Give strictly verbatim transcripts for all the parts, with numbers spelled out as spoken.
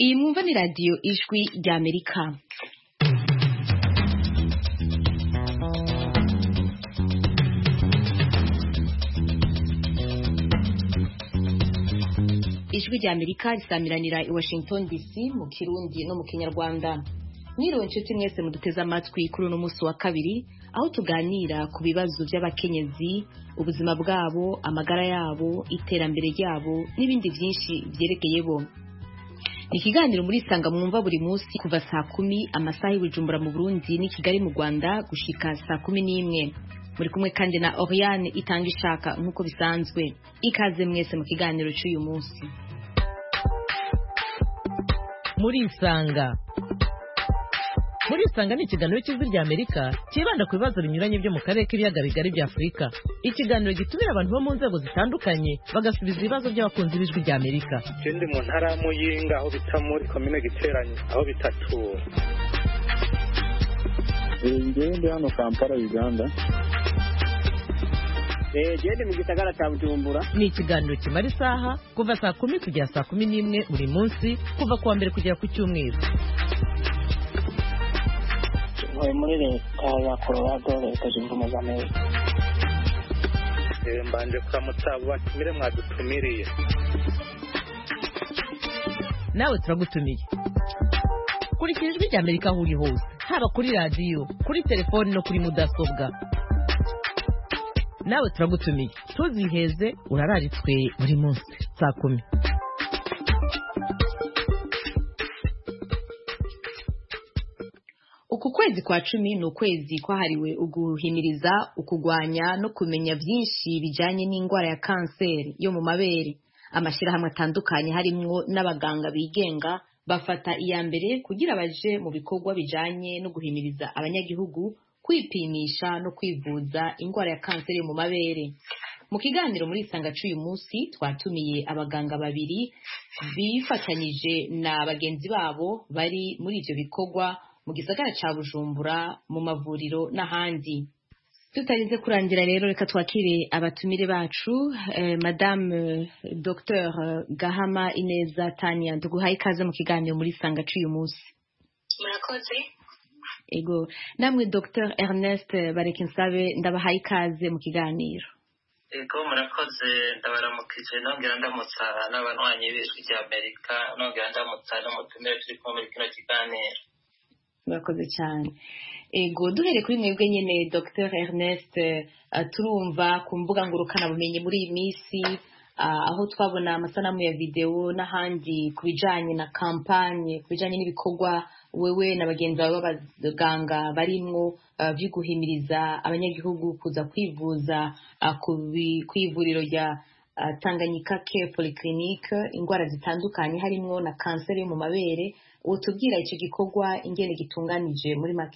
Iyi mwumva ni radiyo ijwi ry'Amerika. Ijwi ry'Amerika risamiranira i Washington D C mu Kirundi no mu Kinyarwanda. Mwiriwe nshuti mwese muduteze amatwi kuri uno munsi wa kabiri, aho tuganira ku bibazo by'abakenyezi, ubuzima bwabo, amagara yabo, iterambere ryabo n'ibindi byinshi byerekeye bo. Ikiganiro muri Sanga mwumva buri munsi kuva saa kumi amasaha y'Ibujumbura mu Burundi ni Kigali mu Rwanda gushika saa kumi n'imwe. Muri kumwe kandi na Oriane itanga ishaka nk'uko bisanzwe. Ikaze mwese mu kiganiro cy'uyu munsi. Muri Sanga Muri Sanga ni ikiganiro cy'Ijwi ry'Amerika kibanda ku bibazo binyuranye byo mu karere k'ibiyaga bigari bya Afurika. Ikiganiro gitumira abantu bo mu nzego zitandukanye bagasubiza ibibazo by'abakunzi b'Ijwi ry'Amerika. Ikindi mu ntara ya Muyinga aho bita muri komine Giteranyi aho bitatura. Ngende hano Kampala Uganda. Eh gende mu gisagara cya Bujumbura. Ni ikiganiro kimara isaha kuva saa kumi kugera saa kumi n'imwe buri munsi kuva kuwa mbere kugera ku cyumweru. Muri leta ya Colorado leta zunze ubumwe za Amerika. Eh mbanje kuramutsa batumire mwadutumiriye. Nawe turagutumiye. Kurikira Ijwi ry'Amerika aho uri hose, haba kuri radiyo, kuri telefoni no kuri mudasobwa. Nawe turagutumiye. Tuziheze urararitswe buri munsi saa kumi. Uku kwezi kwa cumi ni ukwezi kwahariwe uguhimiriza, ukugwanya no kumenya byinshi bijanye n'indwara ya kanseri yo mu mabere. Amashirahamwe atandukanye harimwo n'abaganga bigenga bafata iya mbere kugira baje mu bikorwa bijanye no guhimiriza abanyagihugu kwipimisha no kwivuza indwara ya kanseri yo mu mabere. Mu kiganiro muri Sanga cy'uyu munsi twatumiye abaganga babiri bifatanyije na bagenzi babo bari muri ivyo bikorwa mu gisagara ca Bujumbura mu mavuriro n'ahandi. Tutarize kurangira rero reka twakire abatumire bacu. eh, Madame Docteur Gahama Ineza Tania, tuguhaye ikaze mu kiganiro muri Sanga cy'uyu munsi. Murakoze. Ego namwe Docteur Ernest Barekinsabe ndabahaye ikaze mu kiganiro. Ego murakoze, ndabaramukije nongera ndamutsa n'abanywanyi b'Ijwi ry'Amerika, nongera ndamutsa n'umutumire turi kumwe muri kino kiganiro. Murakoze cyane. Ego duhere kuri mwebwe nyene Docteur Ernest, uh, turumva ku mbuga ngurukana bumenyi muri iyi minsi uh, aho twabona amasanamu ya video n'ahandi kubijanye na campagne kubijanye n'ibikorwa wewe na bagenzi bawe b'abaganga barimwo uh, byo guhimiriza abanyagihugu kuza kwivuza uh, kwivuriro rya uh, Tanganyika Care Polyclinique indwara zitandukanye harimwo na kanseri yo mu mabere. Utubwira icyo gikorwa ingene gitunganije muri make?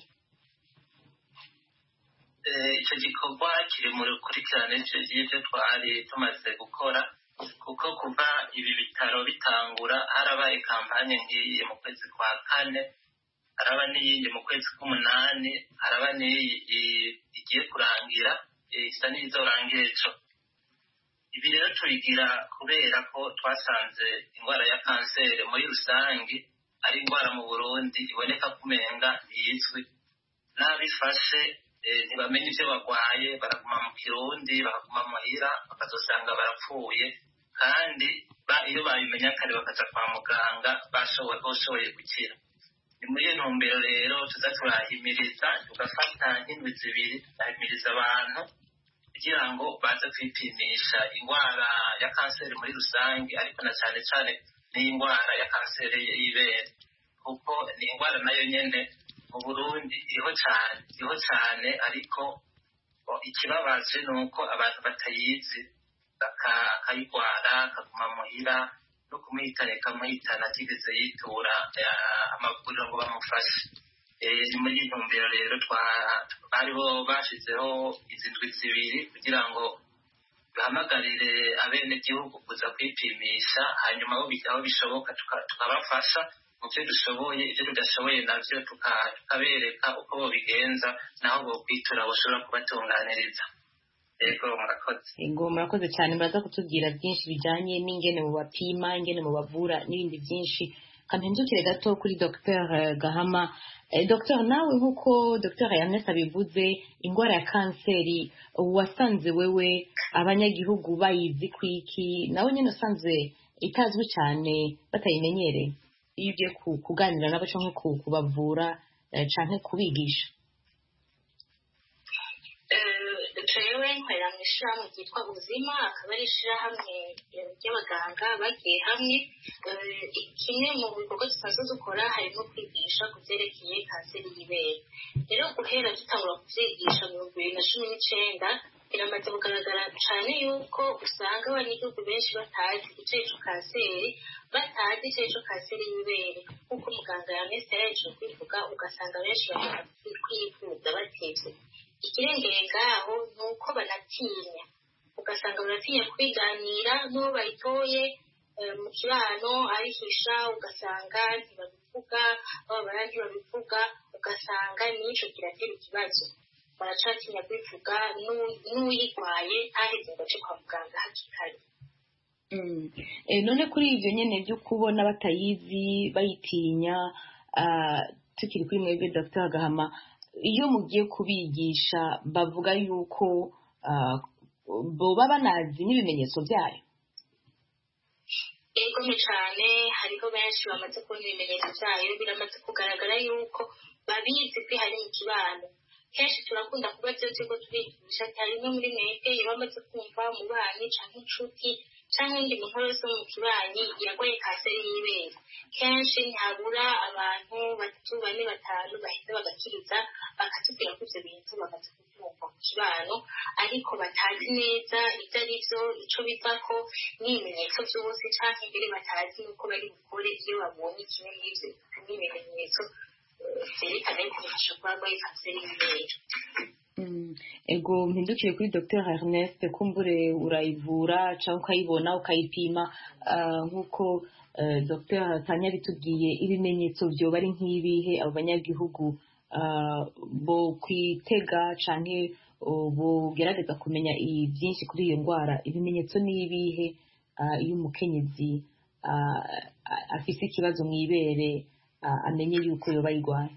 Icyo gikorwa kiri mu rukurikirane y'ibyo twari tumaze gukora, kuko kuva ibi bitaro bitangura harabaye kampanye nk'iyi mu kwezi kwa kane, haraba n'iyindi mu kwezi k'umunani, haraba n'iyi igiye kurangira isa n'izorangira ejo. Ibi rero tubigira kubera ko twasanze indwara ya kanseri muri rusange ari indwara mu Burundi iboneka kumenga yizwi, n'abifashe ntibamenye ibyo bagwaye, baraguma mu kirundi, bakaguma muhira, bakazosanga barapfuye, kandi iyo babimenya kare bakaja kwa muganga bashoboye gukira. Ni muri iyo ntumbero rero tuza turahimiriza, tugafata nk'indwi zibiri turahimiriza abantu kugira ngo baze kwipimisha indwara ya kanseri muri rusange, ariko na cyane cyane n'indwara ya kanseri y'ibere, kuko ni indwara nayo nyene mu Burundi iriho cyane iriho cyane ariko ikibabaje ni uko abantu batayizi bakayigwara akaguma muhira no kumuhitana ikamuhitana atigeze yitura amavuriro ngo bamufashe. Ni muri iyi ntumbero rero bariho bashizeho izi ndwi zibiri kugira ngo bahamagarire abenegihugu kuza kwipimisha, hanyuma aho bishoboka tukabafasha mu byo dushoboye, ibyo tudashoboye navyo tukabereka uko bobigenza naho bokwitura bashobora kubatunganiriza. Ego murakoze. Ego murakoze cyane, muraza kutubwira byinshi bijanye n'ingene mu bapima, ingene mu bavura n'ibindi byinshi. kampindukire gato kuri Docteur Gahama. Eh, Docteur nawe nk'uko Docteur Ernest abivuze ingwara ya kanseri wasanze wewe abanyagihugu bayizi kwiki nawe nyine usanzwe itazwi cyane batayimenyereye iyo ugiye kuganira nabo cyangwa kubavura canke kubigisha? jewe nkorera mu ishirahamwe ryitwa ubuzima akaba ari ishirahamwe ry'abaganga bagiye hamwe. Kimwe mu bikorwa dusanzwe dukora harimo kwigisha ku vyerekeye kanseri y'ibere. Rero guhera dutangura kuvyigisha mu bibiri na cumi n'icenda biramaze kugaragara cane yuko usanga abanyagihugu benshi batazi ico ico kanseri batazi ico ico kanseri y'ibere nk'uko muganga Ernest yahejeje kubivuga ugasanga benshi bashaka kwivuza batevye. Ikirengeye ngaho ni uko banatinya ugasanga baratinya kwiganira n'uwo bayitoye mu kibano arihisha ugasanga ntibabivuga babara ntibabivuga ugasanga n'ico kiratera ikibazo baracatinya kubivuga n'uyirwaye ntaheze ngo aje kwa muganga hakiri kare. None kuri ivyo nyene vyo kubona batayizi bayitinya tukiri kuri mwebwe Docteur Gahama iyo mugiye kubigisha bavuga yuko boba banazi n'ibimenyetso byayo? Ego ni cane hariho benshi bamaze kubona ibimenyetso byayo biramaze kugaragara yuko babizi ko hari mu kibano. Kenshi turakunda kubaza yuko tubigisha harimo muri mwebwe iyo bamaze kumva mu banyi canke inshuti canke indi muntu wese mu kibanyi yagoye kanseri y'ibere. Kenshi ntihabura abantu batatu bane batanu bahita bagakiriza bakatubwira ko ivyo bintu bamaze kubyumva mu kibano ariko batazi neza ivyo ari vyo ico bivako n'ibimenyetso vyose canke mbere batazi nuko bari bukore iyo babonye kimwe n'ivyo n'ibimenyetso vyerekana yuko bashobora kuba barwaye kanseri y'ibere. Ego mpindukire kuri Docteur Ernest kumbure urayivura cyangwa ukayibona ukayipima nk'uko Docteur Tanya bitubwiye ibimenyetso byo bari nk'ibihe abo banyagihugu bo kwitega canke bo gerageza kumenya byinshi kuri iyo ndwara ibimenyetso n'ibihe iyo umukenyezi afise ikibazo mw'ibere amenye yuko yoba yirwaye?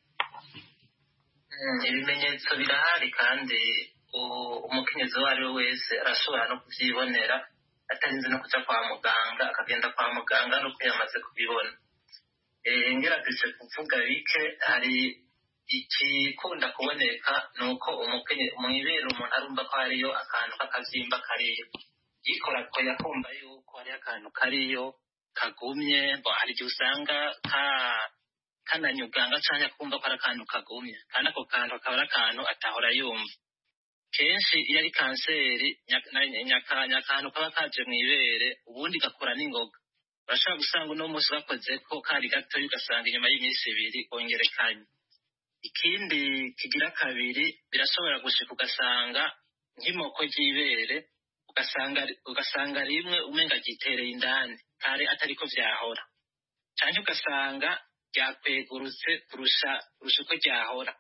Ibimenyetso birahari kandi umukenyezi uwo ari we wese arashobora no kuvyibonera atarinze no kuja kwa muganga akagenda kwa muganga nuko yamaze kubibona. Ngerageje kuvuga bike hari ikikunda kuboneka nuko umukenyezi mw'ibere umuntu arumva ko hariyo akantu k'akavyimba kariyo yikora ko yakumva yuko hari akantu kariyo kagumye hari igihe usanga ka kananyuganga canke akumva ko ari akantu kagumye kandi ako kantu akaba ari akantu atahora yumva. Kenshi iyo ari kanseri nyakantu kaba kaje mw'ibere ubundi gakora n'ingoga urashobora gusanga uno munsi gakozeko kari gatoya ugasanga inyuma y'iminsi ibiri kongerekanye. Ikindi kigira kabiri birashobora gushika ugasanga nk'imoko ry'ibere ugasanga ugasanga rimwe umenga gitereye indani kare atariko vyahora canke ugasanga ryakwegurutse kurusha kurusha uko ryahora.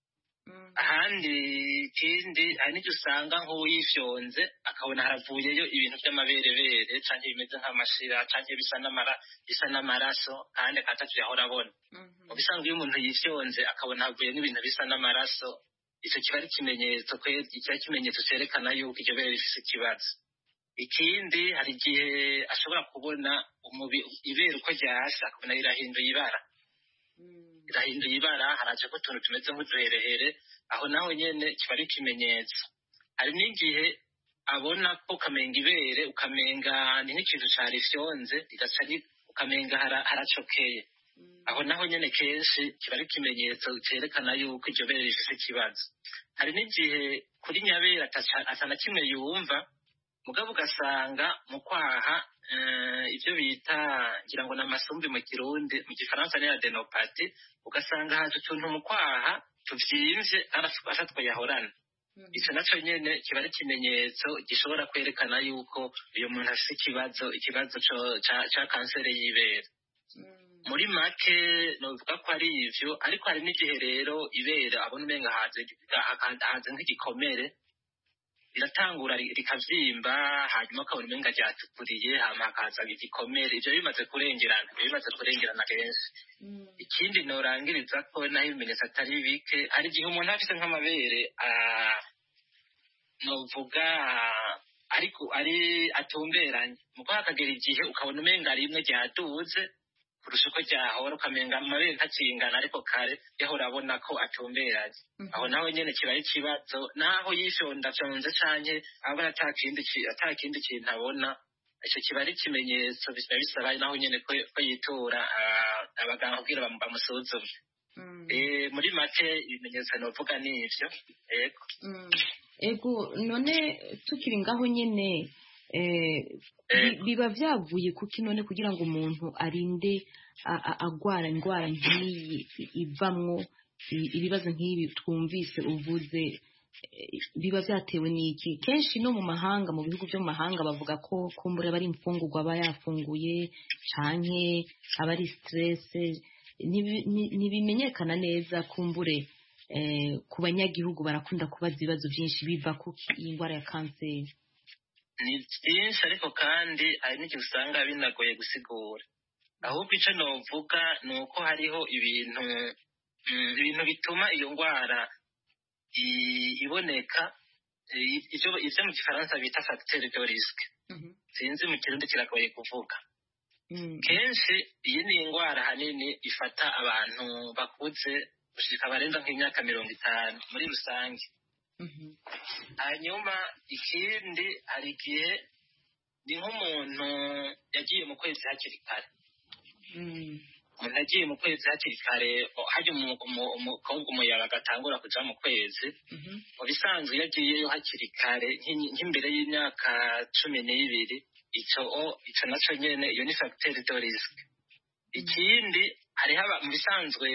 Ahandi ikindi hari n'icyo usanga nk'uwifyonze akabona haravuyeyo ibintu vy'amaberebere canke bimeze nk'amashira canke bisa n'amara bisa n'amaraso kandi atatu yahora abona. Mu bisanzwe iyo umuntu yifyonze akabona havuye n'ibintu bisa n'amaraso ico kiba ari ikimenyetso kwezi ikiba ikimenyetso cerekana yuko iryo bere rifise ikibazo. Ikindi hari igihe ashobora kubona ibere uko ryasa akabona rirahinduye ibara irahinduye ibara haraje ko utuntu tumeze nk'uduherehere aho naho nyene kiba ari ikimenyetso. Hari n'igihe abona ko ukamenga ibere ukamenga ni nk'ikintu carifyonze rigaca ukamenga haracokeye aho naho nyene kenshi kiba ari ikimenyetso cerekana yuko iryo bere rifise ikibazo. Hari n'igihe kuri nyabere atana kimwe yumva mugabo ugasanga mu kwaha ivyo bita ngira ngo n'amasumbi mu Kirundi mu Gifaransa ni adenopathy ugasanga haje utuntu mu kwaha tuvyimvye arashatwa yahorana. Ico naco nyene kiba ari ikimenyetso gishobora kwerekana yuko uyu muntu afise ikibazo ikibazo ca kanseri y'ibere. Muri make novuga ko ari ivyo ariko hari n'igihe rero ibere abona umenga haze haze nk'igikomere riratangura rikavyimba hanyuma ukabona umenga ryatukuriye hama hakaza igikomere ivyo bimaze kurengerana bimaze kurengerana kenshi ikindi norangiriza ko naho ibimenyetso atari bike hari igihe umuntu afite nk'amabere novuga ariko ari atumberanye muko hakagera igihe ukabona umenga rimwe ryaduze kurusha uko ryahora ukamenga amabere ntakingana ariko kare yahora abona ko atumberanye aho nawe nyene kibaye ikibazo naho yishondafyonze canke abona atakindi atakindi kintu abona ico kiba ari ikimenyetso bisaba bisaba naho nyene ko yitura abaganga kugira bamusuzume eh muri make ibimenyetso novuga n'ivyo ego ego none tukiri ngaho nyene biba vyavuye kuki none kugira ngo umuntu arinde agwara indwara nk'iyi ivamwo ibibazo nk'ibi twumvise uvuze biba vyatewe n'iki kenshi no mu mahanga mu bihugu byo mu mahanga bavuga ko kumbure bari imfungurwa aba yafunguye canke aba ari stress ntibimenyekana neza kumbure ku banyagihugu barakunda kubaza ibibazo byinshi biva kuki iyi ndwara ya kanseri ni byinshi ariko kandi hari n'igihe usanga binagoye gusigura ahubwo icyo novuga ni uko hariho ibintu ibintu bituma iyo ndwara iboneka ibyo mu gifaransa bita facteur de risque sinzi mu kirundi kiragoye kuvuga kenshi iyi ni indwara hanini ifata abantu bakuze gushika barenza nk'imyaka mirongo itanu muri rusange hanyuma ikindi hari igihe ni nk'umuntu yagiye mu kwezi hakiri kare umuntu yagiye mu kwezi hakiri kare hajya umukobwa umuyaga agatangura kuja mu kwezi mu bisanzwe iyo agiyeyo hakiri kare nk'imbere y'imyaka cumi n'ibiri ico ico naco nyene iyo ni facteur de risque ikindi hariho mu bisanzwe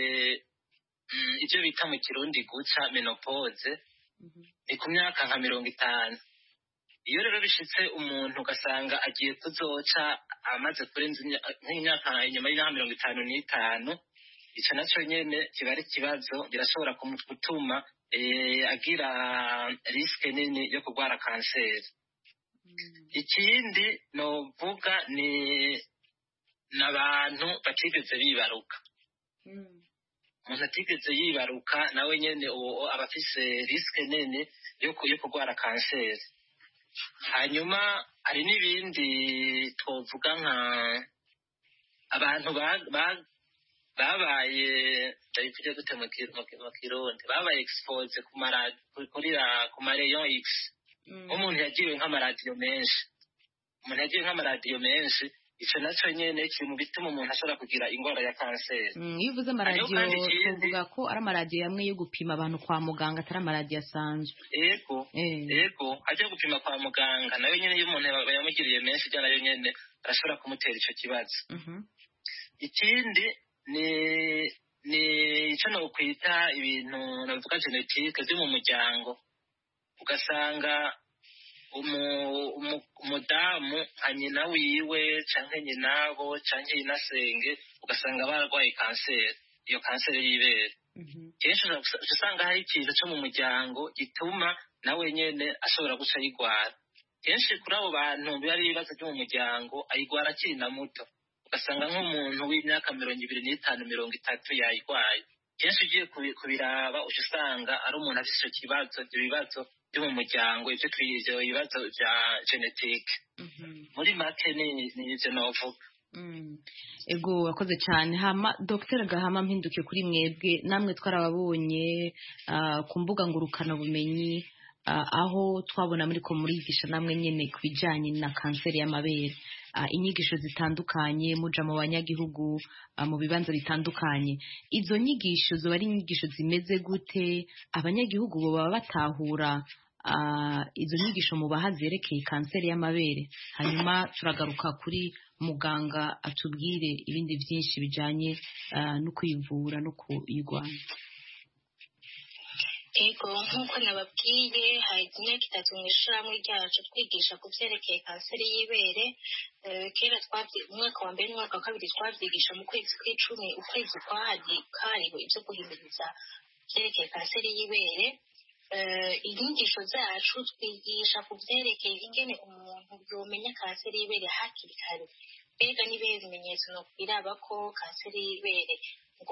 ivyo bita mu kirundi guca menopause ni ku myaka nka mirongo itanu iyo rero bishitse umuntu ugasanga agiye kuzoca amaze kurenza nk'imyaka inyuma y'imyaka mirongo itanu n'itanu ico naco nyene kiba ari ikibazo birashobora gutuma agira risque nini yo kurwara kanseri ikindi novuga ni n'abantu batigeze bibaruka umuntu atigeze yibaruka nawe nyene uwo aba afise risque nini yo kurwara kanseri hanyuma hari n'ibindi twovuga nka abantu babaye ndabivuje gute mu kirundi babaye expose ku marayon X umuntu yagiwe nk'amaradiyo menshi umuntu yagiwe nk'amaradiyo menshi ico naco nyene kiri mu bituma umuntu ashobora kugira indwara ya kanseri iyo uvuze amaradiyo tuvuga ko ari amaradiyo amwe yo gupima abantu kwa muganga atari amaradiyo asanzwe ego ego ajya gupima kwa muganga nawe nyene iyo umuntu yamugiriye menshi ijya nayo nyene arashobora kumutera ico kibazo ikindi ni ni ico nokwita ibintu navuga genetique vyo mu muryango ugasanga umudamu nka nyina wiwe canke nyinabo canke inasenge ugasanga bararwaye kanseri iyo kanseri y'ibere kenshi usanga hari ikintu co mu muryango gituma nawe nyene ashobora guca ayigwara kenshi kuri abo bantu biba ari ibibazo vyo mu muryango ayigwara akiri na muto ugasanga nk'umuntu w'imyaka mirongo ibiri n'itanu mirongo itatu yayigwaye kenshi ugiye kubiraba uca usanga ari umuntu afise ico kibazo ivyo bibazo byo mu muryango ivyo twivyo ibibazo vya genetique muri make ni ivyo novuga ego wakoze cyane hama Dr Gahama mpinduke kuri mwebwe namwe twarababonye ku mbuga ngurukana bumenyi aho twabona muri ko murigisha namwe nyene kubijanye na kanseri y'amabere inyigisho zitandukanye muja mu banyagihugu mu bibanza bitandukanye izo nyigisho zo bari inyigisho zimeze gute abanyagihugu bo baba batahura izo nyigisho mu bahazerekeye kanseri y'amabere hanyuma turagaruka kuri muganga atubwire ibindi byinshi bijanye no kwivura no kuyirwanya ego nk'uko nababwiye hari imyaka itatu mu ishirahamwe ryacu twigisha ku vyerekeye kanseri y'ibere kera umwaka wa mbere n'umwaka wa kabiri twavyigisha mu kwezi kw'icumi ukwezi kwahariwe ivyo guhimiriza vyerekeye kanseri y'ibere inyigisho zacu twigisha ku byerekeye ingene umuntu yomenya kanseri y'ibere hakiri kare. Mbega n'ibihe bimenyetso nokwiraba ko kanseri y'ibere ngo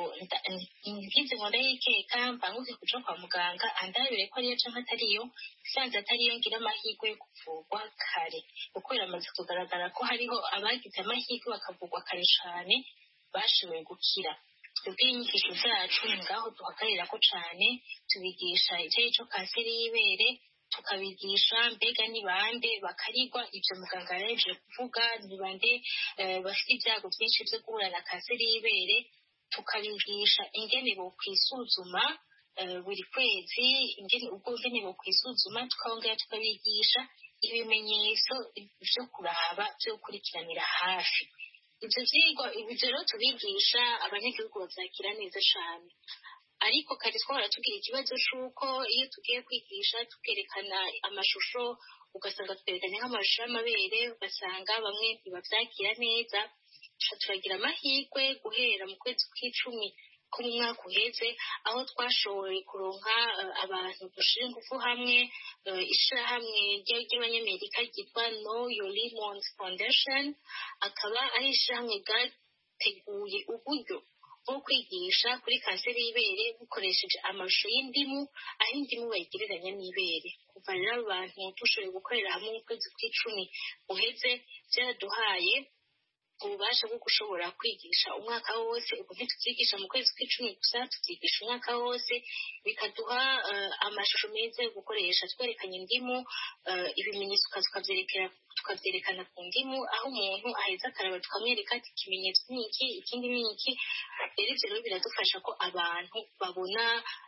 ngize ngo ndayikeka mbanguke kuja kwa muganga andabire ko ariyo canke atariyo, isanze atariyo ngira amahirwe yo kuvurwa kare, kuko biramaze kugaragara ko hariho abagize amahirwe bakavurwa kare cane bashoboye gukira. Twebwe inyigisho zacu ni ngaho duhagarira ko cane, tubigisha icyo arico kanseri y'ibere, tukabigisha mbega ni bande bakarigwa ivyo muganga yareje kuvuga, ni bande bafite ibyago byinshi byo guhura na kanseri y'ibere, tukabigisha ingene bo kwisuzuma buri kwezi, ingene ubwo ngene bo kwisuzuma, tukongera tukabigisha ibimenyetso byo kuraba byo gukurikiranira hafi. Ibyo vyigwa ibyo rero tubigisha abanyagihugu bavyakira neza cane, ariko kare twahora tugira ikibazo c'uko iyo tugiye kwigisha tukerekana amashusho, ugasanga twerekanye nk'amashusho y'amabere, ugasanga bamwe ntibavyakira neza. Turagira amahirwe guhera mu kwezi kw'icumi ko mu mwaka uheze, aho twashoboye kuronka abantu dushira ingufu hamwe, ishirahamwe ry'abanyamerika ryitwa Know Your Lemons Foundation, akaba ari ishirahamwe ryateguye uburyo bwo kwigisha kuri kanseri y'ibere bukoresheje amashusho y'indimu, aho indimu bayigereranya n'ibere. Kuva rero abantu dushoboye gukorera hamwe mu kwezi kw'icumi uheze, byaraduhaye ububasha bwo gushobora kwigisha umwaka wose. Ubu ntituvyigisha mu kwezi kw'icumi gusa, tuvyigisha umwaka wose, bikaduha amashusho meza yo gukoresha twerekanye indimu, ibimenyetso tukavyerekera tukavyerekana ku ndimu, aho umuntu aheza akaraba tukamwereka ati ikimenyetso ni iki, ikindi ni iki. Rero ivyo rero biradufasha ko abantu babona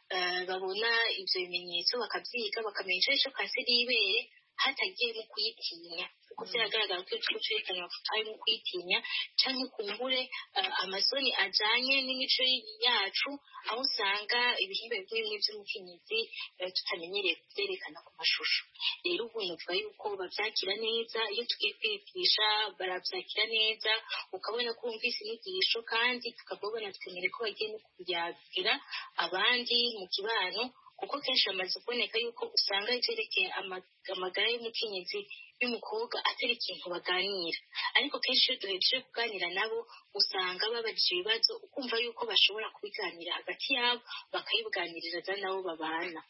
babona ivyo bimenyetso, bakavyiga, bakamenya ico arico kanseri y'ibere hatagiye mu kuyitinya, kuko vyagaragara ko ico cerekana ari mu kuyitinya canke kumbure amasoni ajanye n'imico yacu, aho usanga ibihimba bimwe bimwe vy'umukenyezi tutamenyereye kuvyerekana ku mashusho. Rero ubu nuvuga yuko bavyakira neza, iyo tugiye kwigisha baravyakira neza, ukabona ko bumvise inyigisho, kandi tukabona twemere ko bagiye no kuyagira abandi mu kibano, kuko kenshi bamaze kuboneka yuko usanga ivyerekeye amagara y'umukenyezi y'umukobwa atari ikintu baganira, ariko kenshi iyo duhejeje kuganira nabo usanga babajije ibibazo, ukumva yuko bashobora kubiganira hagati yabo, bakayibuganiriza nabo babana.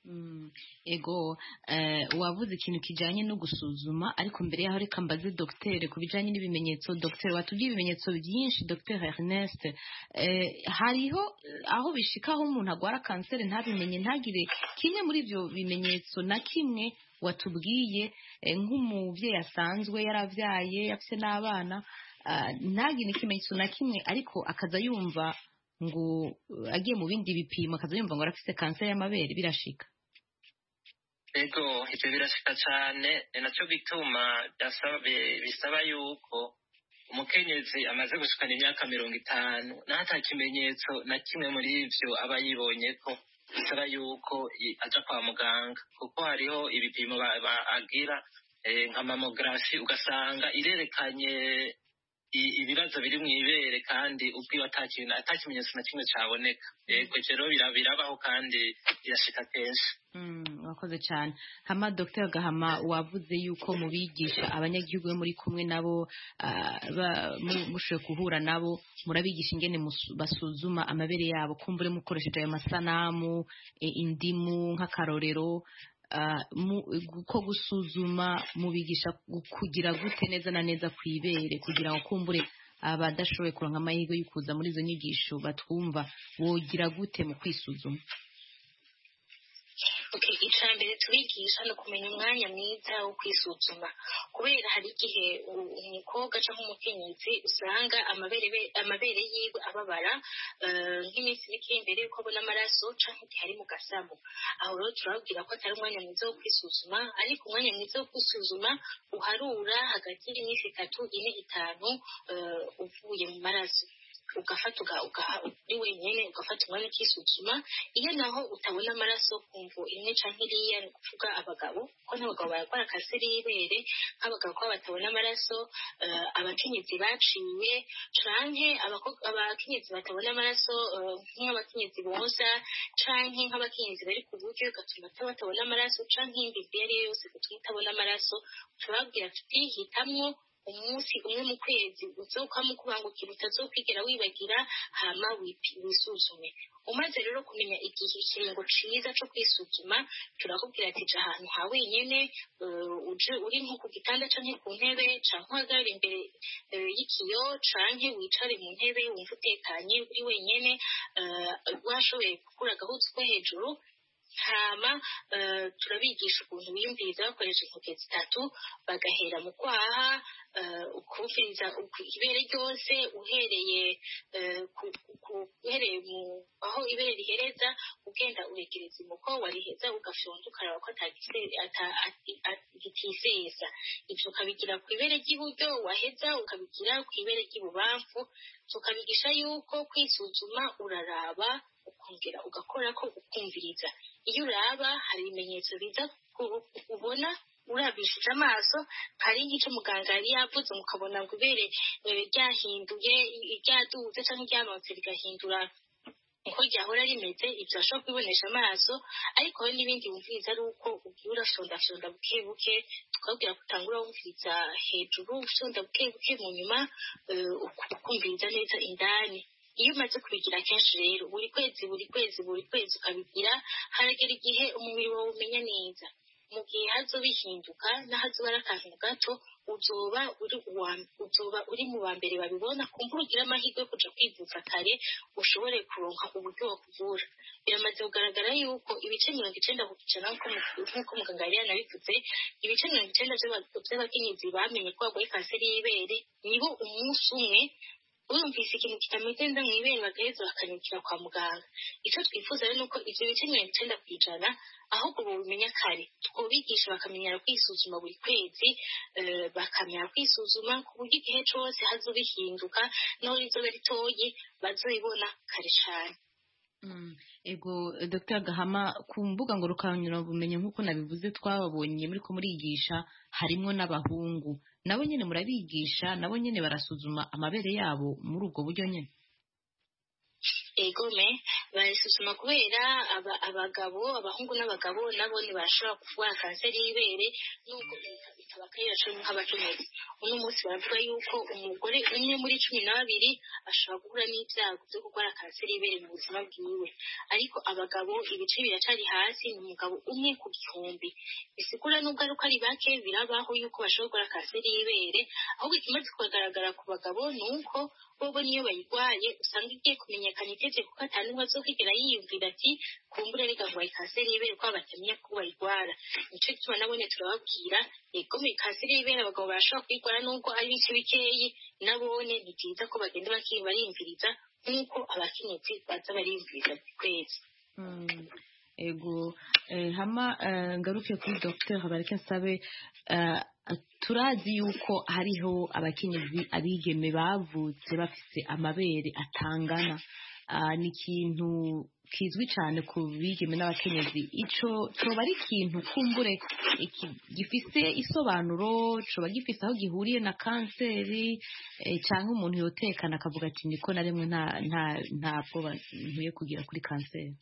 Ego wavuze ikintu kijanye no gusuzuma, ariko mbere yaho reka mbaze docteur ku bijanye n'ibimenyetso. Docteur watubwiye ibimenyetso byinshi, Docteur Ernest, hariho aho bishikaho umuntu agwara kanseri ntabimenye, ntagire kimwe muri ivyo bimenyetso na kimwe watubwiye, nk'umuvyeyi asanzwe yaravyaye afise n'abana, ntagire ikimenyetso na kimwe, ariko akaza yumva ngo agiye mu bindi bipimo akaza yumva ngo arafise kanseri y'amabere. Birashika? Ego, ivyo birashika cane, naco gituma bisaba yuko umukenyezi amaze gushikana imyaka mirongo itanu n'ata kimenyetso na kimwe muri ivyo aba yibonyeko, bisaba yuko aja kwa muganga, kuko hariho ibipimo agira nka mamografi, ugasanga irerekanye ibibazo biri mw'ibere kandi ubwiwe ata kimenyetso na kimwe caboneka. Ego rero birabaho kandi birashika kenshi. Wakoze cyane. Hama Docteur Gahama, wavuze yuko mubigisha abanyagihugu muri kumwe nabo, mushoboye guhura nabo, murabigisha ingene basuzuma amabere yabo, kumbure mukoresheje ayo masanamu, indimu nk'akarorero. Ko gusuzuma mubigisha kugira gute neza na neza kwibere, kugira ngo kumbure abadashoboye kuronka amahirwe yo kuza muri izo nyigisho batwumva, wogira gute mu kwisuzuma? Okay, icambere tubigisha no kumenya umwanya mwiza wo kwisuzuma, kubera hari igihe umukobwa cyangwa umukenyezi usanga amabere amabere yiwe ababara nk'iminsi mike imbere yuko abona amaraso canke ari mu gasabo. Aho rero turabwira ko atari umwanya mwiza wo kwisuzuma, ariko umwanya mwiza wo kwisuzuma uharura hagati y'iminsi itatu ine itanu uvuye mu maraso. ugafata uri wenyine ugafata umwanya ukisuzuma. Iyo naho utabona amaraso ku mvu imwe canke iriya, ni ukuvuga abagabo ko n'abagabo barwara kanseri y'ibere nk'abagabo ko batabona amaraso, abakenyezi baciye canke abakenyezi batabona amaraso nk'abakenyezi bonsa canke nk'abakenyezi bari ku buryo gatuma batabona amaraso canke imbibi iyo ari yo yose gatuma utabona amaraso, turababwira tuti hitamwo umunsi umwe mu kwezi uzokwama ukubangukira utazokwigera wibagira, hama wisuzume. Umaze rero kumenya igihe ikiringo ciza co kwisuzuma, turakubwira ati ja ahantu ha wenyene, uje uri nko ku gitanda canke ku ntebe canke uhagarare imbere y'ikiyo canke wicare mu ntebe wumva utekanye uri wenyene, washoboye gukura agahuzu ko hejuru. Hama turabigisha ukuntu biyumviriza bakoresha intoke zitatu, bagahera mu kwaha ukumviriza ibere ryose uhereye uhereye mu aho ibere rihereza, ugenda uregereza imuko, wariheza ugafyonda ukaraba ko atagitisesa. Ivyo ukabigira ku ibere ry'iburyo, waheza ukabigira ku ibere ry'ibubamfu. Tukabigisha yuko kwisuzuma uraraba ukongera ugakora ko ukumviriza. Iyo uraba hari ibimenyetso biza ubona urabishije amaso, hari nk'ico muganga yari yavuze mukabona ngo ibere ryahinduye, ryaduze canke ryamanutse rigahindura uko ryahora rimeze. Ivyo ashobora kubibonesha amaso, ariko hari n'ibindi wumviriza ari uko ugiye urashondashonda buke buke, tukabwira ko utangura wumviriza hejuru ushonda buke buke, mu nyuma ukumviriza neza indani. Iyo umaze kubigira kenshi rero, buri kwezi buri kwezi buri kwezi ukabigira, haragera igihe umubiri wawe umenya neza. Mu gihe hazoba bihinduka n'ahazoba ari akantu gato, uzoba uri uzoba uri mu ba mbere babibona, kumbura ugira amahirwe yo kuja kwivuza kare ushobore kuronka uburyo bakuvura. Biramaze kugaragara yuko ibice mirongo icenda ku ijana nk'uko muganga yari yanabivuze, ibice mirongo icenda vy'abakenyezi bamenye ko barwaye kanseri y'ibere nibo umunsi umwe wumvise ikintu kitameze nda mw'ibere bagaheza bakanyukira kwa muganga. Ico twifuza rero nuko ivyo bice mirongo icenda kw'ijana ahubwo bobimenya kare, twobigisha bakamenyera kwisuzuma buri kwezi, bakamenya kwisuzuma ku buryo igihe cose hazobihinduka naho rizoba ritoyi bazoyibona kare cane. Mm. Ego Doctor Gahama, ku mbuga ngurukanyura bumenye nk'uko nabivuze twababonye muri ko murigisha harimo n'abahungu, nabo nyene murabigisha, nabo nyene barasuzuma amabere yabo muri ubwo buryo nyene? Ego me barisuzuma kubera abagabo abahungu n'abagabo nabo ni bashobora kuvura kanseri y'ibere nubwo bitabakayira cyo nk'abakenyezi. Uno munsi baravuga yuko umugore umwe muri cumi na babiri ashobora guhura n'ibyago byo kurwara kanseri y'ibere mu buzima bwiwe, ariko abagabo ibice biracari hasi, ni umugabo umwe ku gihumbi. Bisigura nubwo ari uko ari bake birabaho yuko bashobora kurwara kanseri y'ibere, ahubwo ikimaze kugaragara ku bagabo ni uko bobo niyo bayirwaye usanga igiye kumenyekana iteze kuko atanumwe azokwigera yiyumvira ati kumbura reka ngo kanseri y'ibere ko batamenya ko bayirwara. Nico gituma nabone turababwira ego mu kanseri y'ibere abagabo barashobora kuyirwara nubwo ari bike bikeyi, nabone ni byiza ko bagenda bakiba barimviriza nk'uko abakenyezi baza barimviriza kwezi. Mm. Ego eh, hama uh, ngaruke kuri Docteur Bareke Nsabe, uh, turazi yuko hariho abakenyezi abigeme bavutse bafise amabere atangana, uh, ni ikintu kizwi cyane ku bigeme n'abakenyezi. Ico coba ari ikintu kumbure iki gifise isobanuro, coba gifise aho gihuriye na kanseri, eh, cyangwa umuntu yotekana akavuga ati niko naremwe nta nta nta bwoba ntuye kugira kuri kanseri?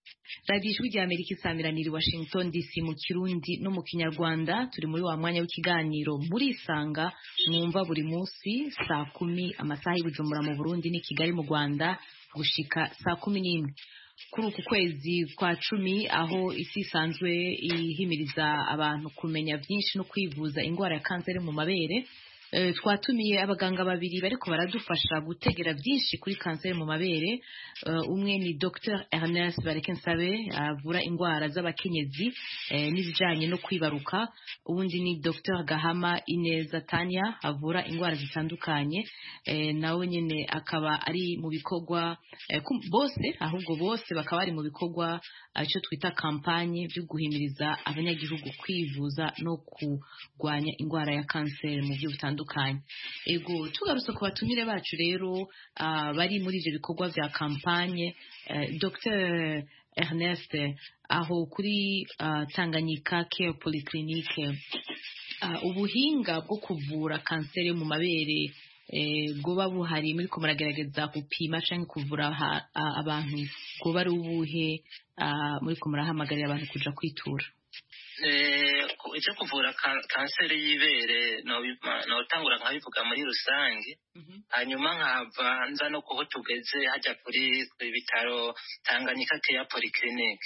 Radio Ijwi rya Amerika isamiraniye Washington D C mu Kirundi no mu Kinyarwanda. Turi muri wa mwanya w'ikiganiro muri Isanga, mwumva buri munsi saa kumi amasaha y'Ibujumbura mu Burundi ni Kigali mu Rwanda gushika saa kumi n'imwe. Kuri uku kwezi kwa cumi aho isi isanzwe ihimiriza abantu kumenya byinshi no kwivuza ingwara ya kanseri mu mabere, Uh, twatumiye abaganga babiri bariko baradufasha gutegera byinshi kuri kanseri mu mabere. Uh, umwe ni Docteur Ernest Bareke Nsabe avura uh, ingwara z'abakenyezi uh, n'ibijanye no kwibaruka. Uwundi ni Docteur Gahama Ineza Tanya avura ingwara zitandukanye, uh, nawe nyene akaba ari mu bikorwa uh, bose ahubwo bose bakaba ari mu bikorwa ico uh, twita kampanye byo guhimiriza abanyagihugu kwivuza no kurwanya ingwara ya kanseri mu byo bitandukanye. Ego tugarutse ku batumire bacu rero uh, bari muri ivyo bikorwa vya kampanye uh, Docteur Ernest aho kuri uh, Tanganyika Care Polyclinic uh, ubuhinga bwo kuvura kanseri mu mabere eh, goba buhari muri ko muragerageza gupima canke kuvura ha, uh, abantu goba ari ubuhe uh, muri ko murahamagarira abantu kuja kwitura. Eh icyo kuvura kanseri y'ibere no tangura nkabivuga muri rusange hanyuma nkava nza no kuho tugeze hajya kuri ibitaro Tanganyika Care Polyclinic.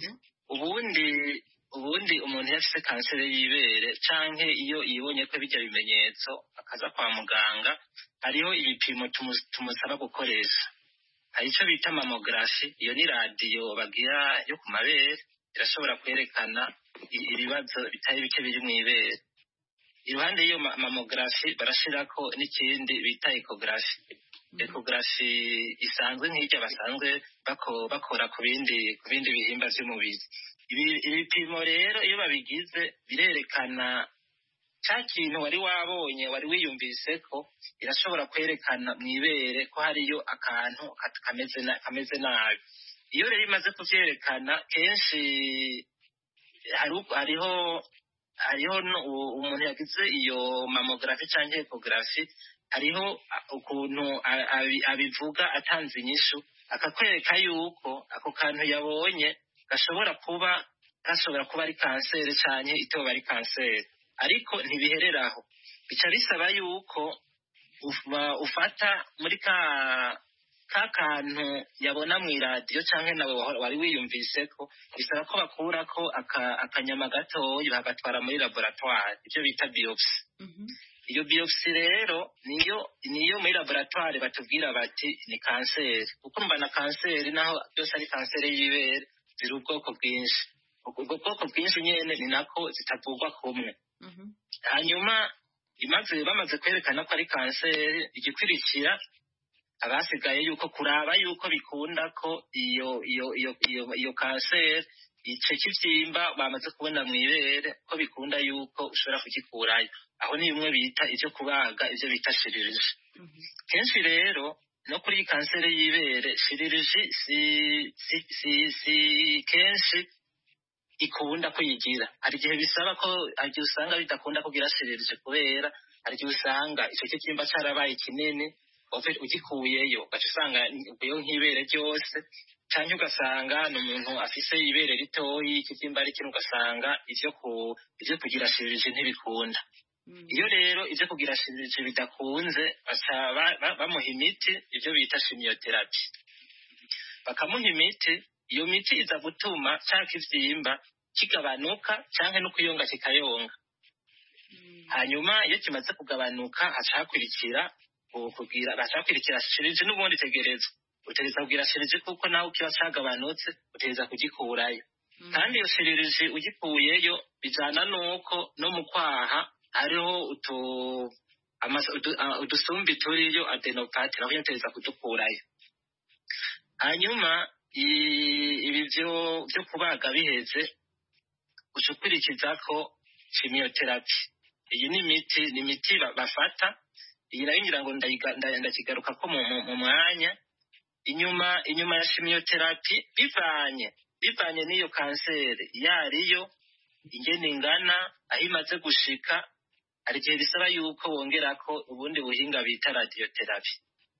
ubundi ubundi umuntu yafise kanseri y'ibere canke iyo ibonye ko bijya bimenyetso akaza kwa muganga hariho ibipimo tumusaba gukoresha. Hari icyo bita mammography, iyo ni radio bagira yo ku mabere irashobora kwerekana ibibazo bitari bike biri mu ibere. Iruhande y'iyo mammography barashirako n'ikindi bita ecography. Ecography isanzwe nk'irya basanzwe bako bakora ku bindi ku bindi bihimba by'umubiri. Ibipimo rero iyo babigize birerekana cya kintu wari wabonye wari wiyumvise ko irashobora kwerekana mu ibere ko hariyo akantu kameze kameze nabi. Iyo rero imaze kuvyerekana kenshi hariho hariho umuntu yagize iyo mammography canke ecography hariho ukuntu abivuga atanze inyishu akakwereka yuko ako kantu yabonye gashobora kuba gashobora kuba ari kanseri canke itoba ari kanseri, ariko ntibihereraho. Bica bisaba yuko ufata muri ka ka kantu yabona mu radio canke nawe wari wiyumvise ko bisaba ko bakurako akanyama gatoyi bagatwara muri laboratoire, ivyo bita biopsy. Iyo biopsy rero niyo niyo muri laboratoire batubwira bati ni kanseri, kuko mbana kanseri naho byose ari kanseri y'ibere ziri ubwoko bwinshi. Ubwo bwoko bwinshi nyene ni nako zitavugwa kumwe. Hanyuma imaze bamaze kwerekana ko ari kanseri, igikurikira abasigaye yuko kuraba yuko bikunda ko iyo iyo iyo iyo, iyo kanseri ice kivyimba bamaze kubona mu ibere ko bikunda yuko ushobora kugikurayo. Aho ni bimwe bita ivyo kubaga, ivyo bita chirurgie. Kenshi rero no kuri kanseri y'ibere chirurgie si si si, si kenshi ikunda kuyigira. Hari gihe bisaba ko ari usanga bitakunda kugira chirurgie kubera hari gihe usanga ico kivyimba carabaye kinini ofete ugikuyeyo gace usanga uyo nk'ibere ryose canke ugasanga n'umuntu afise ibere ritoyi ikivyimba ari kintu ugasanga ivyo ku ivyo kugira chirurgie ntibikunda. Iyo rero ivyo kugira chirurgie bidakunze basaba bamuha imiti ivyo bita chimiotherapy. Bakamuha imiti, iyo miti iza gutuma ca kivyimba kigabanuka canke no kuyonga kikayonga. Hanyuma iyo kimaze kugabanuka haca hakurikira kugira bacakwirikira chirurgie n'ubundi tegereza utegeza kugira chirurgie kuko naho kiba cagabanutse utegeza kugikurayo. Kandi iyo chirurgie ugikuyeyo bijana nuko no mu kwaha hariho uto udusumbi turiyo adenopathy naho utegeza kudukurayo. Hanyuma ibi byo byo kubaga biheze ucukwirikiza ko chimiotherapy. Iyi ni miti ni miti bafata iyi nayo ngira ngo ndakigaruka ko mu mwanya. Inyuma inyuma ya chimiotherapy bivanye bivanye n'iyo kanseri yariyo ingene ingana aho imaze gushika, hari gihe bisaba yuko wongerako ubundi buhinga bita radiotherapy.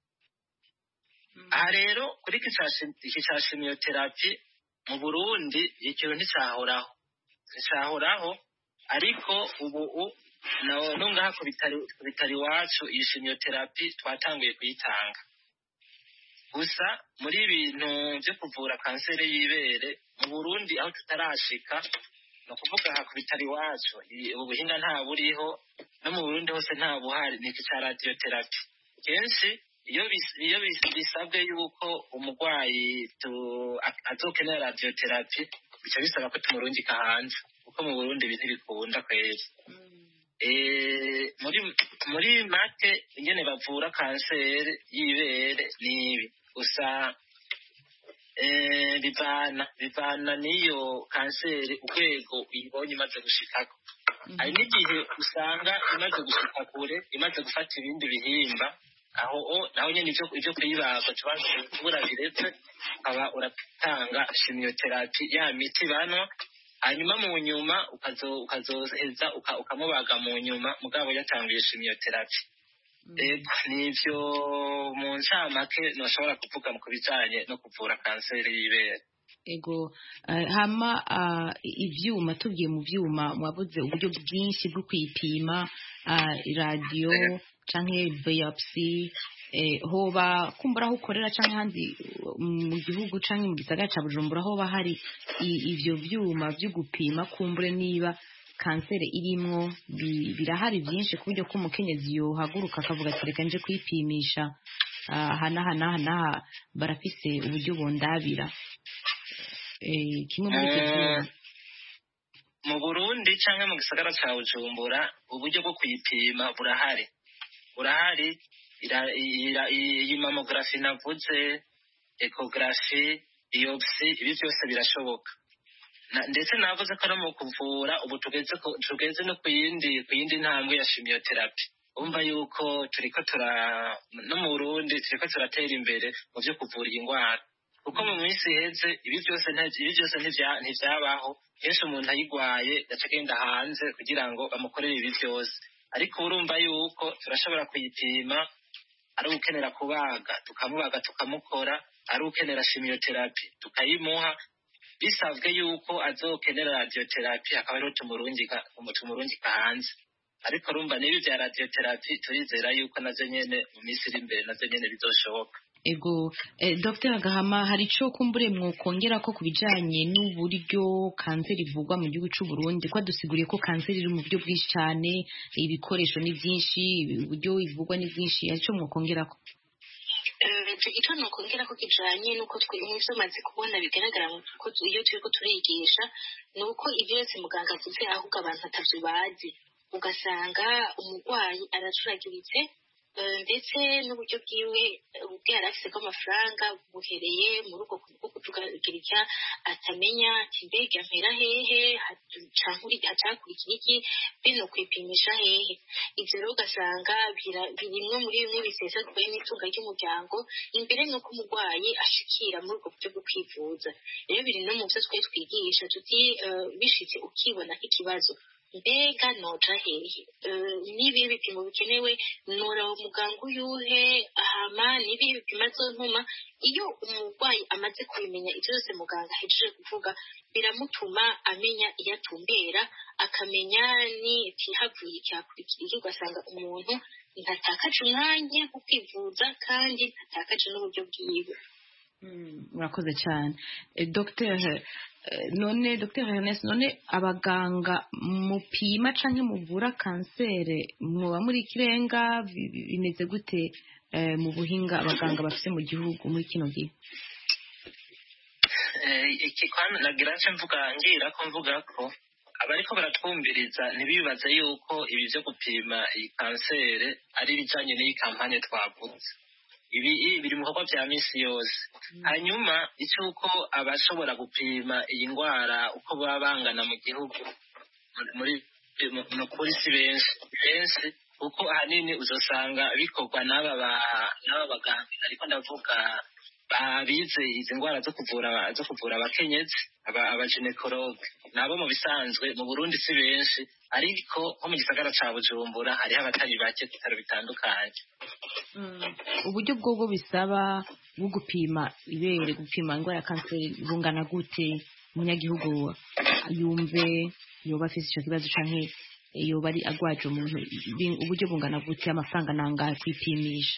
Aha rero kuri iki ca chimiotherapy mu Burundi ikintu nticahoraho nticahoraho ariko ubu no nungaha ku bitari ku bitari wacu iyi chimiotherapy twatanguye kuyitanga. Gusa muri ibintu byo kuvura kanseri y'ibere mu Burundi aho tutarashika no kuvuga ha ku bitari wacu ubu buhinga nta buriho no mu Burundi hose nta buhari ni iki ca radiotherapy. Kenshi iyo iyo bisabwe yuko umugwayi azokenera radiotherapy bica bisaba ko tumurungika hanze kuko mu Burundi ibintu bikunda kwezi. Eh muri muri make ingene bavura kanseri y'ibere nibi gusa eh bivana bivana niyo kanseri urwego uyibonye imaze gushikako. hari n'igihe usanga imaze gushika kure imaze gufata ibindi bihimba aho naho nyine ibyo ibyo kuyibaga tubura biretse aba uratanga chimiotherapy ya miti banwa hanyuma mu nyuma ukazo ukazoheza ukamubaga mu nyuma mugabo yatangiye chimiotherapy ego nivyo mu ncamake noshobora kuvuga mu kubijanye no kuvura kanseri y'ibere. Ego uh, hama uh, ivyuma tugiye mu vyuma mwabuze uburyo bwinshi bwo kwipima uh, radio canke biopsy eh, hoba kumbura aho ukorera canke handi mu gihugu canke mu gisagara ca Bujumbura hoba hari ivyo vyuma vyo gupima kumbure niba kanseri irimwo birahari byinshi ku buryo ko umukenyezi yohaguruka akavuga ati reka nje kwipimisha hana hana hana barafise uburyo bondabira eh kimwe muri cyo mu Burundi canke mu gisagara ca Bujumbura uburyo bwo kuyipima burahari burahari iyi mammography navuze ecography biopsy ibi byose birashoboka ndetse navuze ko no mu kuvura ubu tugeze tugeze no kuyindi kuyindi ntambwe ya chimiotherapy umva yuko turiko tura no mu Burundi turiko turatera imbere mu byo kuvura indwara kuko mu minsi heze ibi byose ibi byose ntivyabaho kenshi umuntu ayigwaye yacagenda hanze kugira ngo bamukorere ibi byose ariko urumva yuko turashobora kuyipima ari ukenera kubaga tukamubaga tukamukora ari ukenera chimiotherapy tukayimuha bisabwe yuko azokenera radiotherapy akaba ari tumurungika umurungika hanze ariko urumva nibi bya radiotherapy turizera yuko nazo nyene mu minsi iri imbere nazo nyene bizoshoboka. Ego eh, Docteur Gahama hari ico kumbure mwokongera ko kubijanye n'uburyo kanseri ivugwa mu gihugu c'u Burundi kwa dusiguriye ko kanseri iri mu buryo bwinshi cyane ibikoresho ni byinshi uburyo ivugwa ni byinshi arico mwokongera ko icyo nokongera ko kijanye nuko twimwe maze kubona bigaragara ko iyo turiko turigisha nuko ibyo yose muganga avuze ahubwo abantu atavyo bazi ugasanga umurwayi aracuragiritse ndetse n'uburyo bwiwe ubwe yarafise ko amafaranga buhereye mu rugo kuko kutugirika atamenya kimbega mpera hehe hacankuri hacakurikira iki bino kwipimisha hehe ivyo rero ugasanga birimwe muri bimwe bisesaguye n'itunga ry'umuryango imbere nuko umurwayi ashikira muri ubwo buryo bwo kwivuza rero biri no mu vyo twe twigisha tuti bishitse ukibona nk'ikibazo mbega noja hehe nibi bipimo bikenewe nora umuganga uyuhe ahama nibi bipimo zontuma iyo umurwayi amaze kubimenya ivyo byose muganga hejeje kuvuga biramutuma amenya iyo atumbera akamenya ni ikihavuye cyakurikira ugasanga umuntu ntatakaje umwanya wo kwivuza kandi ntatakaje n'uburyo bwiwe. Murakoze cyane Docteur none Docteur Ernest none abaganga mupima canke muvura kansere mwoba muri kirenga bimeze gute mu buhinga abaganga bafise mu gihugu muri kino gihe iki kwana nagira nce mvuga ngira ko mvuga ko abariko baratwumviriza ntibibaze yuko ibi byo gupima iyi kansere ari bijanye n'iyi kampanye twavuze ibi biri mu bikorwa bya misi yose hanyuma icyuko abashobora gupima iyi ndwara uko baba bangana mu gihugu muri no kuri si benshi benshi kuko ahanini uzosanga bikorwa n'aba n'aba baganga ariko ndavuga babize izi ndwara zo kuvura zo kuvura abakenyezi aba abaginekologe nabo mu bisanzwe mu Burundi si benshi ariko nko mu gisagara ca Bujumbura hari abatari bake bitaro bitandukanye. Uburyo bwo bisaba bwo gupima ibere gupima indwara ya kanseri bungana gute umunyagihugu yumve yoba afise ico kibazo canke yoba ari agwaje umuntu uburyo bungana gute amafaranga nangahe kwipimisha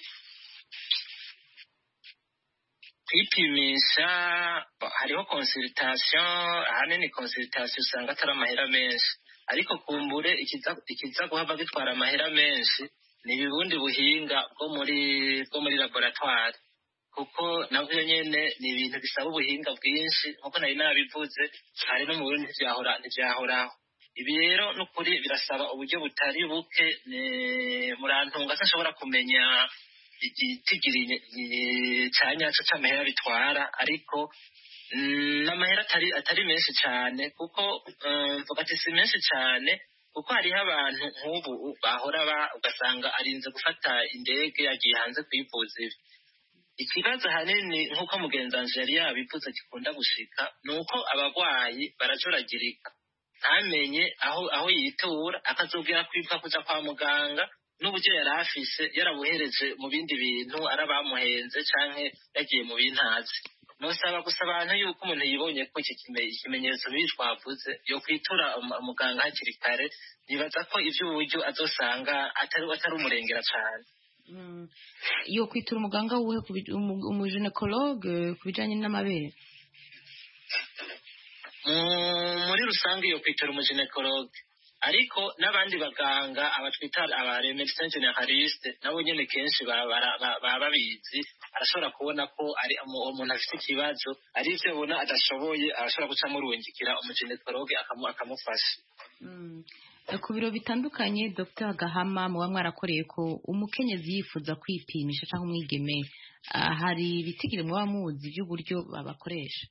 kwipimisha hariho consultation ahanini consultation usanga atari amahera menshi ariko kumbure ikiza ikiza guhava gitwara amahera menshi ni ibibundi buhinga bwo muri bwo muri laboratoire kuko navyo nyene ni ibintu bisaba ubuhinga bwinshi nkuko nari nabivuze hari no mu Burundi ntivyahora ntivyahoraho ibi rero n'ukuri birasaba uburyo butari buke murantunga sinshobora kumenya igitigiri cyanyaco c'amahera bitwara ariko n'amahera atari atari menshi cyane kuko mvuga ati si menshi cyane kuko hariho abantu nk'ubu bahora ugasanga arinze gufata indege yagiye hanze kwivuza ibi ikibazo hanini nk'uko mugenzanzu yari yabivuze gikunda gushika ni uko abarwayi barajuragirika ntamenye aho aho yitura akazubwira kwibuka kuja kwa muganga n'uburyo yari afise yarabuhereje mu bindi bintu arabamuhenze canke yagiye mu bintazi nosaba gusa abantu yuko umuntu yibonye ko iki kimenyetso bishwavuze yo kwitura muganga hakiri kare nibaza ko ivy'uburyo azosanga atari atari umurengera cane. Mm. Yo kwitura umuganga wuhe umuginecologue kubijanye n'amabere muri rusange yo kwitura umuginecologue ariko n'abandi baganga abatwita aba médecins généralistes nabo nyene kenshi baba babizi arashobora kubona ko ari umuntu afite ikibazo ari ivyo abona adashoboye arashobora guca murungikira umuginecologue akamufasha. Mm. Ku biro bitandukanye Docteur Gahama muba mwarakoreye ko umukenyezi yifuza kwipimisha cyangwa umwigeme hari ibitigire muba muzi by'uburyo babakoresha?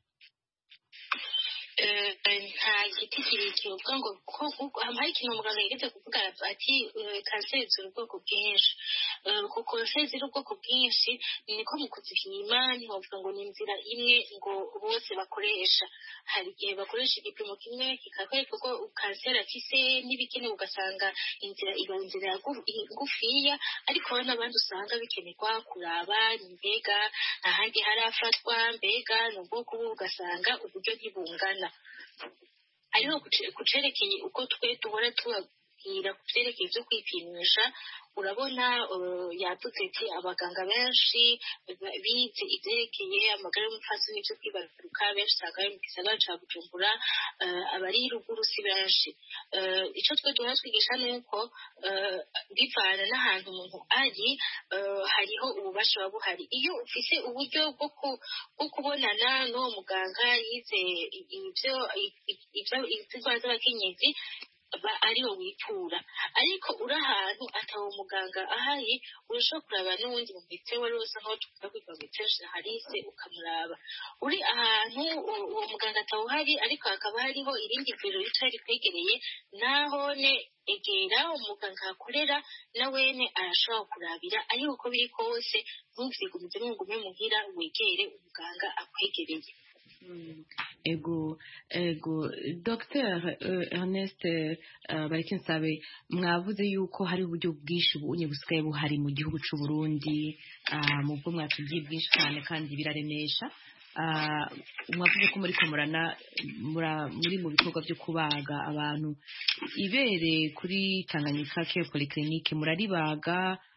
nta giti kirekire uvuga ngo hari ikintu muganga yigeze kuvuga ati kanseri ziri ubwoko bwinshi kuko kanseri ziri ubwoko bwinshi niko mu kuzipima ntibavuga ngo ni inzira imwe ngo bose bakoresha hari igihe bakoresha igipimo kimwe kikakwereka ko kanseri afise n'ibikenewe ugasanga inzira iba inzira ngufiya ariko hari n'abandi usanga bikenerwa kuraba mbega ahandi harafatwa mbega ni ubwoko ubu ugasanga uburyo ntibungana ariho kucerekeye uko twe duhora tubabwira kucerekeye ibyo kwipimisha urabona yatutse ati abaganga benshi bize ivyerekeye amagara y'umupfasi n'ivyo kwibaruka benshi usanga mu gisagara ca Bujumbura abari ruguru si benshi ico twe duhora twigisha nuko bivana n'ahantu umuntu ari hariho ububasha buba buhari iyo ufise uburyo bwo kubonana n'uwo muganga yize ivyo indwara z'abakenyezi ariho witura ariko uri ahantu atawo muganga ahari urashobora kuraba n'uwundi mu mitwe wari usa nkaho tuvuga ko ikaba mitwe harise ukamuraba uri ahantu uwo muganga atawuhari ariko hakaba hariho irindi vuriro rica rikwegereye nahone egera umuganga akorera nawene arashobora kurabira ariko uko biri kose ntuvyigumize n'umugume muhira wegere umuganga akwegereye. Ego ego Docteur Ernest Barikinsabe mwavuze yuko hari uburyo bwinshi bunye busigaye buhari mu gihugu c'u Burundi mu bwo mwatugiye bwinshi cyane kandi biraremesha mwavuze ko muri komorana muri mu bikorwa byo kubaga abantu ibere kuri Tanganyika Care Polyclinique muraribaga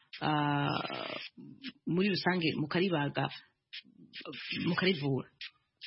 muri rusange mukaribaga mukarivura?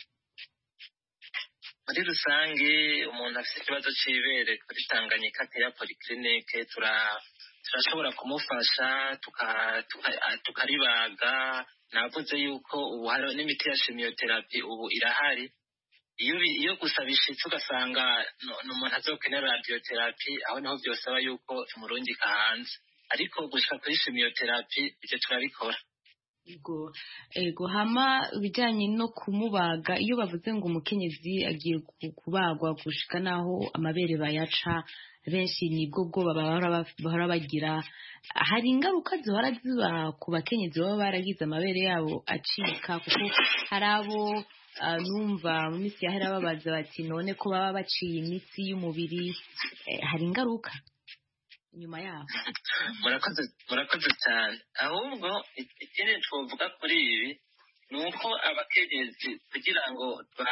muri rusange umuntu afite ikibazo c'ibere kuri Tanganyika Care Polyclinique turashobora kumufasha tukaribaga navuze yuko ubu hari n'imiti ya chimiotherapy ubu irahari iyo iyo gusa bishitse ugasanga n'umuntu azokenera radiotherapy aho niho byosaba yuko umurungika hanze ariko gushika kuri chimiotherapy ivyo turabikora. Ego ego hama bijanye no kumubaga iyo bavuze ngo umukenyezi agiye kubagwa gushika naho amabere bayaca benshi nibwo bwo bahora bagira hari ingaruka zihora ziba ku bakenyezi baba baragize amabere yabo acika kuko hari abo numva mu minsi yahera babaza bati none ko baba baciye imitsi y'umubiri hari ingaruka nyuma yaho? murakoze murakoze cyane ahubwo ikindi twovuga kuri ibi ni uko abakenyezi kugira ngo ba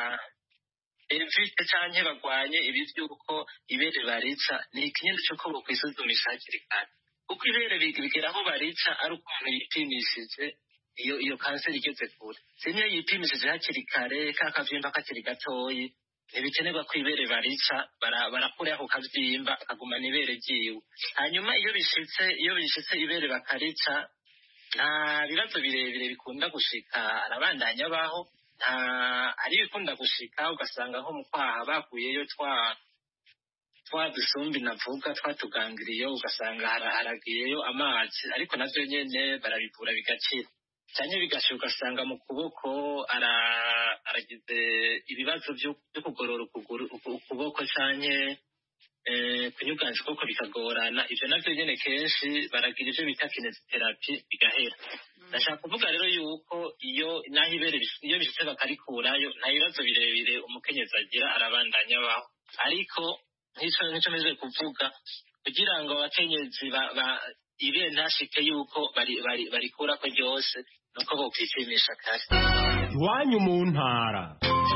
evite canke bagwanye ibi vy'uko ibere barica ni ikinyendo c'uko bokwisuzumisha hakiri kare kuko ibere bigera aho barica ari ukuntu yipimishije iyo iyo kanseri igeze kure sinyo yipimishije hakiri kare kakavyimba kakiri gatoyi ntibikenerwa ko ibere barica barakura ako kavyimba akagumana ibere ryiwe hanyuma iyo bishitse iyo bishitse ibere bakarica nta bibazo birebire bikunda gushika arabandanya baho nta ari bikunda gushika ugasanga nko mu kwaha bakuyeyo twa twa dusumbi navuga twatugangiriyo ugasanga haragiyeyo amazi ariko navyo nyene barabivura bigakira cyane bigashira ugasanga mu kuboko aragize ibibazo byo kugorora ukuboko cyane kunyuganza koko bikagorana. Ivyo navyo nyene kenshi baragira ivyo bita kinesiterapi bigahera. Ndashaka kuvuga rero yuko iyo naho ibere iyo bishitse bakarikurayo nta bibazo birebire umukenyezi agira, arabandanya baho. Ariko nk'ico nk'ico meze kuvuga kugira ngo abakenyezi ibere ntashike yuko barikurako ryose nuko bokwipimisha kare. Iwanyu mu ntara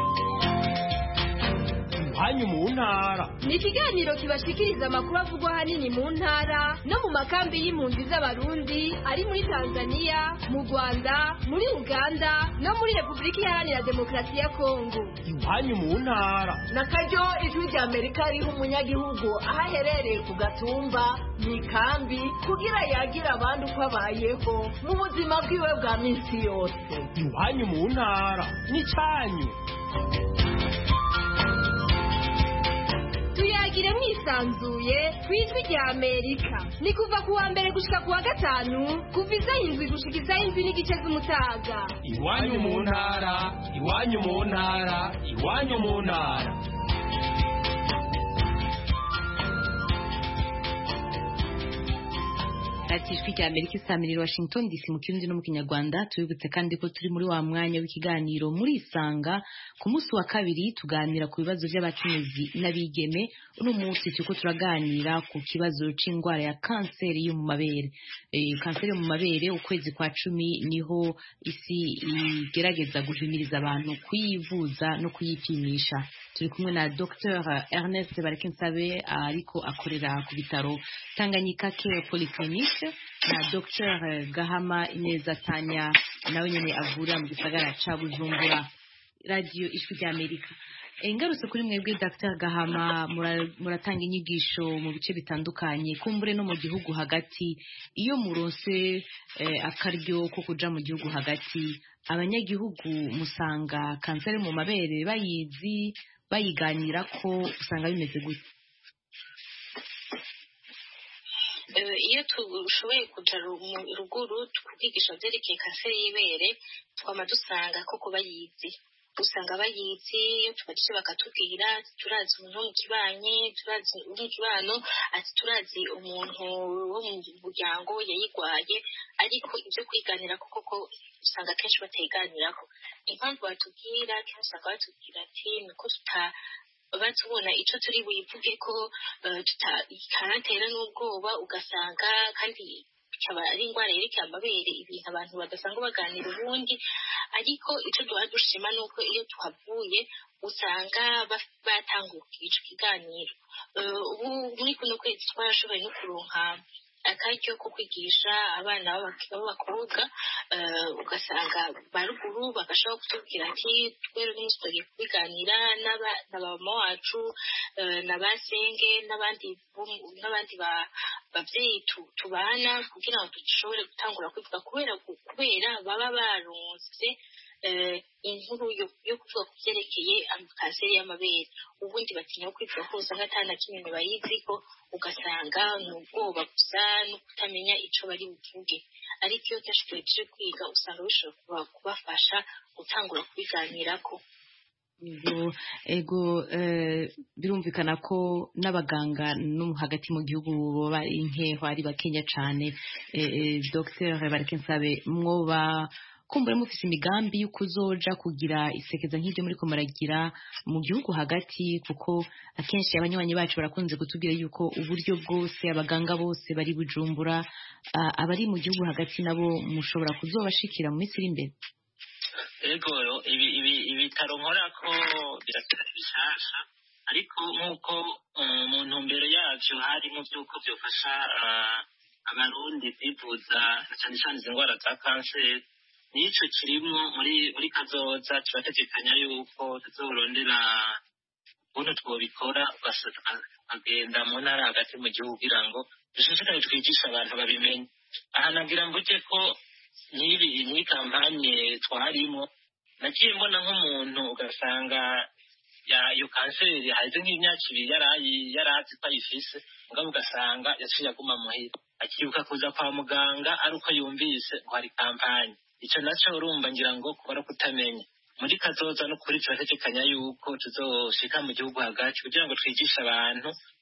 iwanyu mu ntara ni ikiganiro kibashikiriza amakuru avugwa ahanini mu ntara no mu makambi y'impunzi z'abarundi ari muri Tanzania, mu Rwanda, muri Uganda no muri Repubulika Iharanira Demokarasi ya Kongo. Iwanyu mu ntara na karyo ijwi rya Amerika riha umunyagihugu aho aherereye ku gatumba mu ikambi kugira yagira abandi uko abayeho mu buzima bwiwe bwa minsi yose. Iwanyu mu ntara n'icyanyu. Tuyagire mwisanzuye kwijwi rya Amerika. Ni kuva kuwa mbere gushika kuwa gatanu kuva isaha indwi gushika isaha indwi n'igice z'umutaga. Iwanyu mu ntara iwanyu mu ntara iwanyu mu ntara. Ati ijwi rya Amerika isamirira Washington D C mu kirundi no mu kinyarwanda. Tubibutse kandi ko turi muri wa mwanya w'ikiganiro muri Isanga. Ku munsi wa kabiri tuganira ku bibazo by'abakenyezi n'abigeme. Uno munsi tuko turaganira ku kibazo c'ingwara ya kanseri yo mu mabere. Eh kanseri yo mu mabere ukwezi kwa cumi niho isi igerageza guhimiriza abantu kuyivuza no kuyipimisha. Turi kumwe na Docteur Ernest Barakensabe ariko akorera ku bitaro Tanganyika Care Polyclinic na Docteur Gahama Ineza Tanya nawe nyene avura mu gisagara ca Bujumbura. Radio Ijwi rya Amerika. Engarutse kuri mwebwe Docteur Gahama, muratanga inyigisho mu bice bitandukanye kumbure no mu gihugu hagati. Iyo muronse eh, akaryo ko kuja mu gihugu hagati, abanyagihugu musanga kanseri mu mabere bayizi bayiganira ko usanga bimeze gute? Iyo tushoboye kuja mu ruguru tukigisha vyerekeye kanseri y'ibere twama dusanga koko bayizi. Usanga bayizi iyo tubatije bakatubwira turazi umuntu wo mu kibanye, turazi uri mu kibano, ati turazi umuntu wo mu muryango yayigwaye, ariko ivyo kwiganira koko usanga kenshi batayiganirako. Impamvu batubwira kenshi usanga batubwira ati niko tuta batubona ico turi buyivuge ko tutakantera n'ubwoba, ugasanga kandi ikaba ari ingwara yerekeye amabere, ibintu abantu badasanga baganira ubundi. Ariko ico duha dushima nuko iyo tuhavuye usanga batanguka ico kiganiro. Ubu muri kuno kwezi twarashoboye no kuronka akaryo ko kwigisha abana b'abakobwa, ugasanga baruguru bagashobora kutubwira ati twere n'umustoye kubiganira n'abamama wacu n'abasenge n'abandi n'abandi bavyeyi tubana kugira ngo dushobore gutangura kwivuga kubera kubera baba baronse inkuru yo kuvuga ku vyerekeye kanseri y'amabere. Ubundi batinya kwivuga ko usanga atana kimwe bayiziko, ugasanga n'ubwoba gusa no kutamenya ico bari buvuge. Ariko iyo kenshi tuhejeje kwiga usanga bishobora kubafasha gutangura kubiganirako. Ego, ego birumvikana ko n'abaganga no hagati mu gihugu baba inkeho ari bakenya cane. Docteur Barakensabe, mwoba kumbure mufise imigambi y'ukuzoja kugira isekeza nk'ibyo muri ko maragira mu gihugu hagati, kuko akenshi abanywanyi bacu barakunze kutubwira yuko uburyo bwose abaganga bose bari Bujumbura, abari mu gihugu hagati nabo mushobora kuzobashikira mu minsi iri imbere. Ego ibi ibi ibitaro nkorako biratera bishasha, ariko nkuko mu ntumbero yavyo hari mu byuko byofasha abarundi kwivuza cyane cyane ingwara za kanseri. Nico kirimo muri muri kazoza turategekanya yuko tuzorondera ukuntu twobikora agenda mu ntara hagati mu gihugu kugira ngo dushishikare twigisha abantu babimenye. Aha nagira mvuge ko nibi ni kampanye twarimo, nagiye mbona nk'umuntu ugasanga ya iyo kanseri haize nk'imyaka ibiri yarayi yarazi ko ayifise, mugabo ugasanga yaciye aguma muhira akibuka kuza kwa muganga ari uko yumvise ngo hari kampanye. Ico naco urumva ngira ngo kubara kutamenya. Muri kazoza no kuri turategekanya yuko tuzoshika mu gihugu hagati kugira ngo twigishe abantu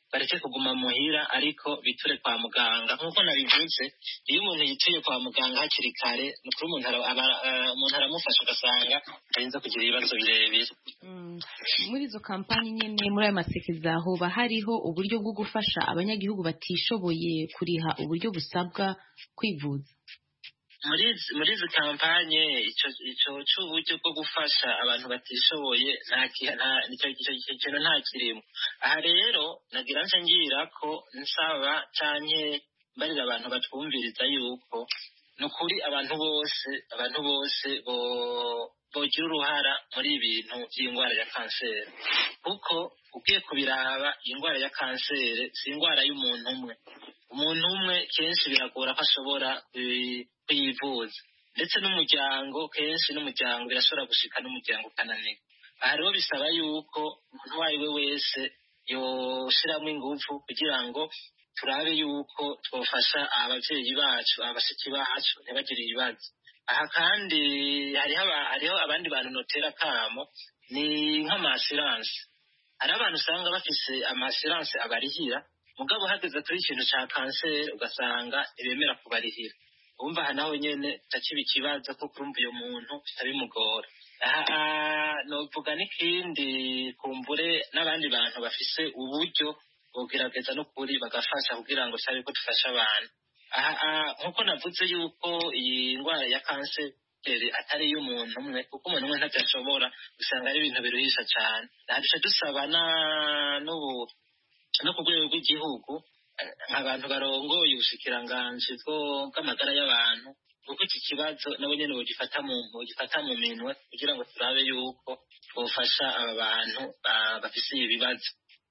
bareke kuguma muhira ariko biture kwa muganga nk'uko nabivuze iyo umuntu yituye kwa muganga hakiri kare ni kuri umuntu umuntu aramufasha ugasanga arinze kugira ibibazo birebire. Muri izo kampani nyine muri ayo masekeza hoba hariho uburyo bwo gufasha abanyagihugu batishoboye kuriha uburyo busabwa kwivuza? muri muri izi kampanye icyo icyo cy'uburyo bwo gufasha abantu batishoboye nta nicyo kintu nta kirimo. Aha rero nagira nje ngira ko nsaba canke mbarira abantu batwumviriza yuko nukuri abantu bose abantu bose bo bogira uruhara muri ibintu by'indwara ya kanseri, kuko ugiye kubiraba indwara ya kanseri si indwara y'umuntu umwe. Umuntu umwe kenshi biragora ko ashobora kuyivuza, ndetse n'umuryango kenshi n'umuryango birashobora gushika n'umuryango ukananirwa. Aha rero bisaba yuko umuntu uwo ari we wese yoshiramo ingufu kugira ngo turabe yuko twofasha abavyeyi bacu abashiki bacu ntibagire ibibazo. Aha kandi hariho hariho abandi bantu notera kamo ni nk'amasiranse. Hari abantu usanga bafise amasiranse abarihira mugabo hageze kuri ikintu ca kanseri ugasanga ntibemera kubarihira. Umva aha naho nyene takiba ikibazo ko kurumva uyo muntu bitabimugora. Aha novuga n'ikindi kumbure n'abandi bantu bafise uburyo bogerageza no kuri bagafasha kugira ngo sabe ko dufasha abantu. Aha nkuko navuze yuko iyi ndwara ya kanseri atari y'umuntu umwe, kuko umuntu umwe ntabyashobora, usanga ari ibintu biruhisha cyane. Duca dusaba n'ubu no ku rwego rw'igihugu nk'abantu barongoye ubushikiranganji bw'amagara y'abantu, kuko iki kibazo nabo nyene bogifata mu bogifata mu minwe kugira ngo turabe yuko bofasha aba bantu bafise ibibazo.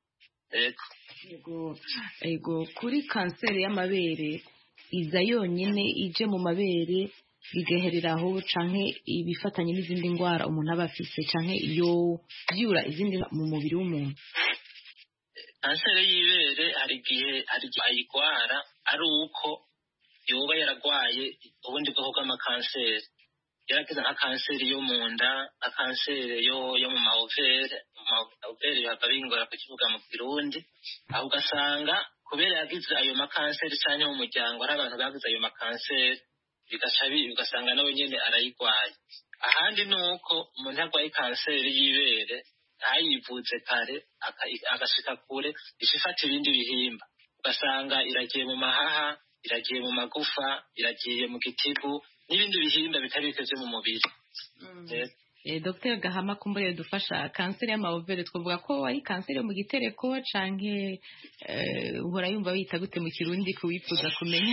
Ego ego kuri kanseri y'amabere iza yonyine ije mu mabere bigahereraho canke ibifatanye n'izindi ndwara umuntu aba afise canke iyo byura izindi mu mubiri w'umuntu? Kanseri y'ibere hari igihe hari ayigwara ari uko yoba yaragwaye ubundi bwoko bw'amakanseri, yaragize nka kanseri yo mu nda, nka kanseri yo yo mu maovere. Mu maovere baba bingora kukivuga mu Kirundi, aho ugasanga kubera yagize ayo makanseri canke mu muryango ari abantu bagize ayo makanseri bigaca bigasanga nawe nyene arayigwaye. Ahandi nuko umuntu yarwaye kanseri y'ibere ayivuze kare agashika kure ishifata ibindi bihimba, ugasanga iragiye mu mahaha, iragiye mu magufa, iragiye mu gitigu n'ibindi bihimba bitari bikoze mu mubiri. Eh, Docteur Gahama kumbure dufasha kanseri y'amabere twavuga ko ari kanseri yo mu gitereko canke eh, uhora yumva bita gute mu Kirundi kuwifuza kumenya?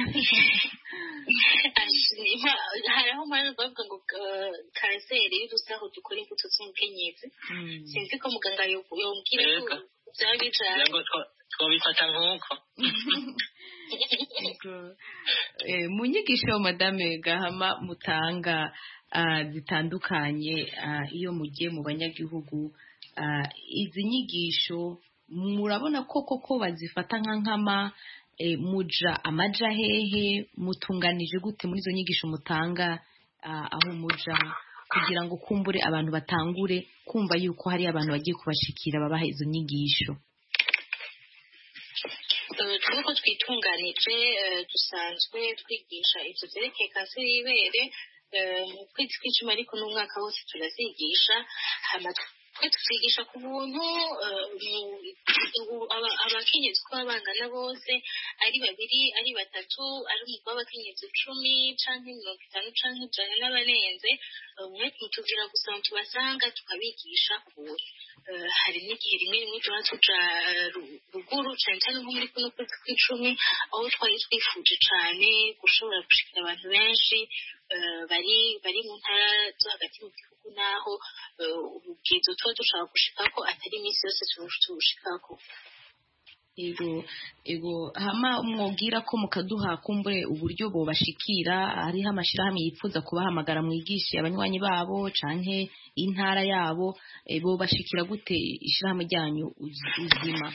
hariho mpamvu bavuga ngo kanseri y'udusaho dukora imbuto z'umukenyezi. Sinzi ko muganga yombwira ko byaba bijanye twabifata nk'uko. Mu nyigisho Madame Gahama mutanga zitandukanye iyo mugiye mu banyagihugu, izi nyigisho murabona ko koko bazifata nka nkama, muja amaja hehe, mutunganije gute muri izo nyigisho mutanga aho muja kugira ngo kumbure abantu batangure kumva yuko hari abantu bagiye kubashikira babaha izo nyigisho? Twuko twitunganije dusanzwe twigisha ivyo vyerekeye kanseri y'ibere mu kwezi kw'icumi, ariko n'umwaka wose turazigisha. hama twe tuzigisha ku buntu abakenyezi uko bangana bose, ari babiri ari batatu, ari umugwi w'abakenyezi icumi canke mirongo itanu canke ijana n'abarenze, umwe tumutugira gusa tubasanga tukabigisha kubura. Hari n'igihe rimwe rimwe tuba tuja ruguru cane cane nko muri kuno kwezi kw'icumi, aho twari twifuje cane gushobora gushikira abantu benshi bari bari mu ntara zo hagati mu gihugu, naho ubwizo tuba dushaka gushikako atari iminsi yose tubushikako. Ego ego hama mwobwira ko mukaduha kumbure uburyo bobashikira, hariho amashirahamwe yifuza kubahamagara mwigishe abanywanyi babo canke intara yabo, bobashikira gute ishirahamwe ryanyu Uzima?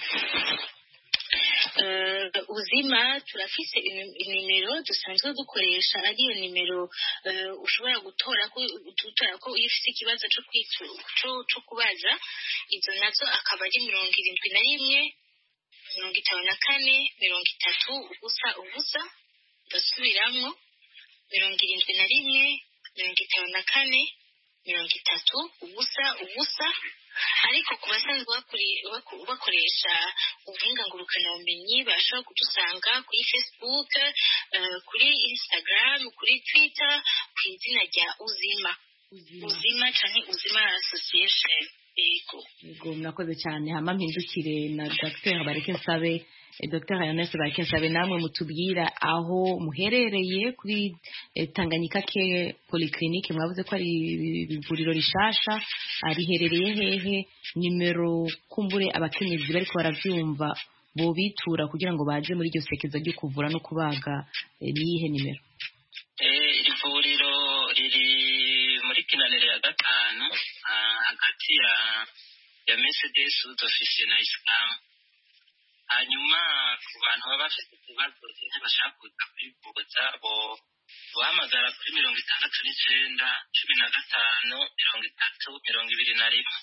Uzima turafise inimero dusanzwe dukoresha, ariyo nimero ushobora gutora ko utora ko iyo ufise ikibazo cyo kwicu cyo kubaza, izo nazo akaba ari mirongo irindwi na rimwe mirongo itanu na kane mirongo itatu ubusa ubusa ndasubiramwo mirongo irindwi na rimwe mirongo itanu na kane mirongo itatu ubusa ubusa. Ariko ku basanzwe bakoresha ubuhinga ngurukanabumenyi bashobora kudusanga kuri Facebook, uh, kuri Instagram, kuri Twitter ku izina rya Uzima Uzima canke Uzima Association. Yego yego murakoze cyane. Hama mpindukire na Docteur Bareke Nsabe. Docteur Ernest Bareke Nsabe, namwe mutubwira aho muherereye kuri eh, Tanganyika Care Polyclinique. Mwavuze ko ari ivuriro rishasha, riherereye hehe? Nimero kumbure abakenyezi bariko baravyumva bo bitura kugira ngo baje muri iryo sekeza ryo kuvura no kubaga, eh, niyihe nimero? Eh, ivuriro riri muri Kinaniro ya gatanu, hagati ya ya Mercedes Office na Islam. Hanyuma ku bantu baba bafite ikibazo ntibashaka kuza kwivuza bo bahamagara kuri mirongo itandatu n'icenda cumi na gatanu mirongo itatu mirongo ibiri na rimwe.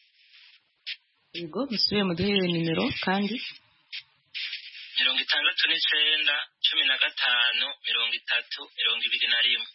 Yego musubiye muduhe nimero kandi. mirongo itandatu n'icenda cumi na gatanu mirongo itatu mirongo ibiri na rimwe.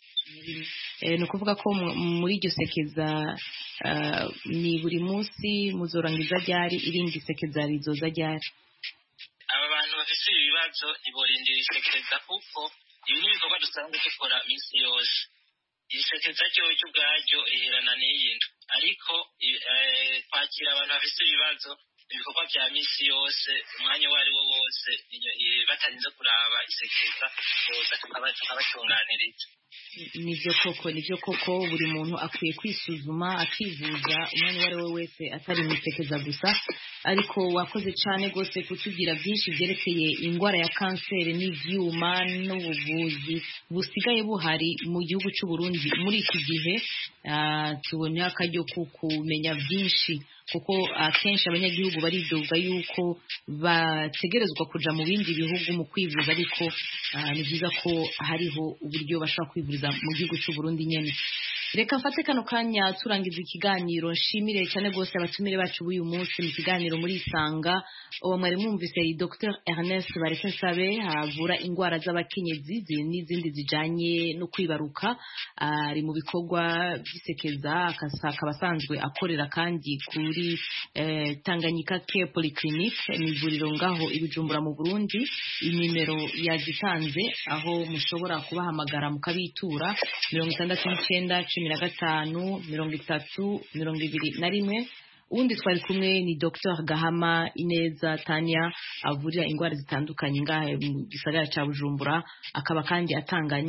Eh, ni ukuvuga ko muri iryo sekeza uh, ni buri munsi muzorangiza ryari, irindi sekeza rizoza ryari? Aba bantu bafite ibibazo ntiborindira isekeza kuko ibi ni ibikorwa dusanzwe dukora minsi yose. Isekeza ryo ubwaryo riherana n'iyindi, ariko kwakira abantu bafite ibibazo ibikorwa bya minsi yose umwanya wari wo wose batarinze kuraba isekeza boza tukabatunganiriza. Nivyo koko nivyo koko buri muntu akwiye kwisuzuma akivuza umwanya wari wo wese atari misekeza gusa. Ariko wakoze cyane gose kutugira byinshi byerekeye ingwara ya kanseri n'ivyuma n'ubuvuzi busigaye buhari mu gihugu cy'u Burundi muri iki gihe. Uh, tubonye akaryo kumenya byinshi kuko akenshi uh, abanyagihugu baridoga yuko bategerezwa kuja mu bindi bihugu mu kwivuza, ariko uh, ni byiza ko hariho uburyo bashobora kwivuriza mu gihugu cy'u Burundi nyene. Reka mfate kano kanya turangiza ikiganiro. Nshimire cyane gose abatumire bacu b'uyu munsi mu kiganiro muri Isanga. Uwo mwari mwumvise Docteur Ernest Bareke Nsabe, havura ingwara z'abakenyezi n'izindi zijanye no kwibaruka. Ari mu bikorwa by'isekeza, akaba asanzwe akorera kandi kuri eh, Tanganyika Care Polyclinique, imivuriro ngaho ibijumbura mu Burundi. Inimero yazitanze aho mushobora kubahamagara mukabitura mirongo itandatu n'icenda cumi na gatanu mirongo itatu mirongo ibiri na rimwe. Undi twari kumwe ni Docteur Gahama Ineza Tania, avurira ingwara zitandukanye ngahe mu gisagara ca Bujumbura, akaba kandi atanga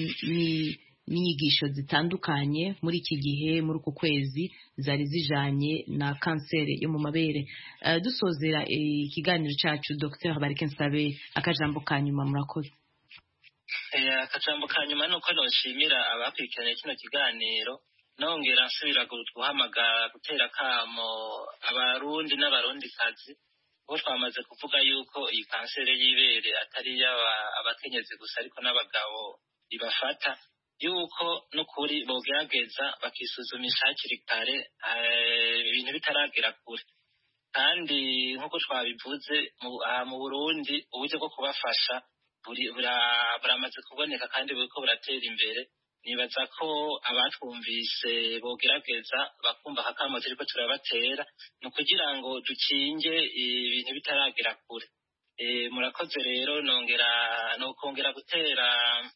n'inyigisho zitandukanye muri iki gihe muri uko kwezi zari zijanye na kanseri yo mu mabere. Uh, dusozera ikiganiro uh, cacu Docteur Bareke Nsabe, akajambo kanyuma murakoze. Eh, akajambo kanyuma nuko noshimira abakurikiranye kino kiganiro, nongera nsubira guhamagara gutera kamo abarundi n'abarundi kazi bo twamaze kuvuga yuko iyi kanseri y'ibere atari y'abakenyezi gusa ariko n'abagabo ibafata, yuko n'ukuri bogerageza bakisuzumisha hakiri kare ibintu bitaragera kure. Kandi nk'uko twabivuze mu Burundi uburyo bwo kubafasha buramaze kuboneka kandi buriko buratera imbere. Nibaza ko abatwumvise bogerageza bakumva akamo turiko turabatera no kugira ngo dukinge ibintu bitaragera kure. E, murakoze rero nongera no kongera gutera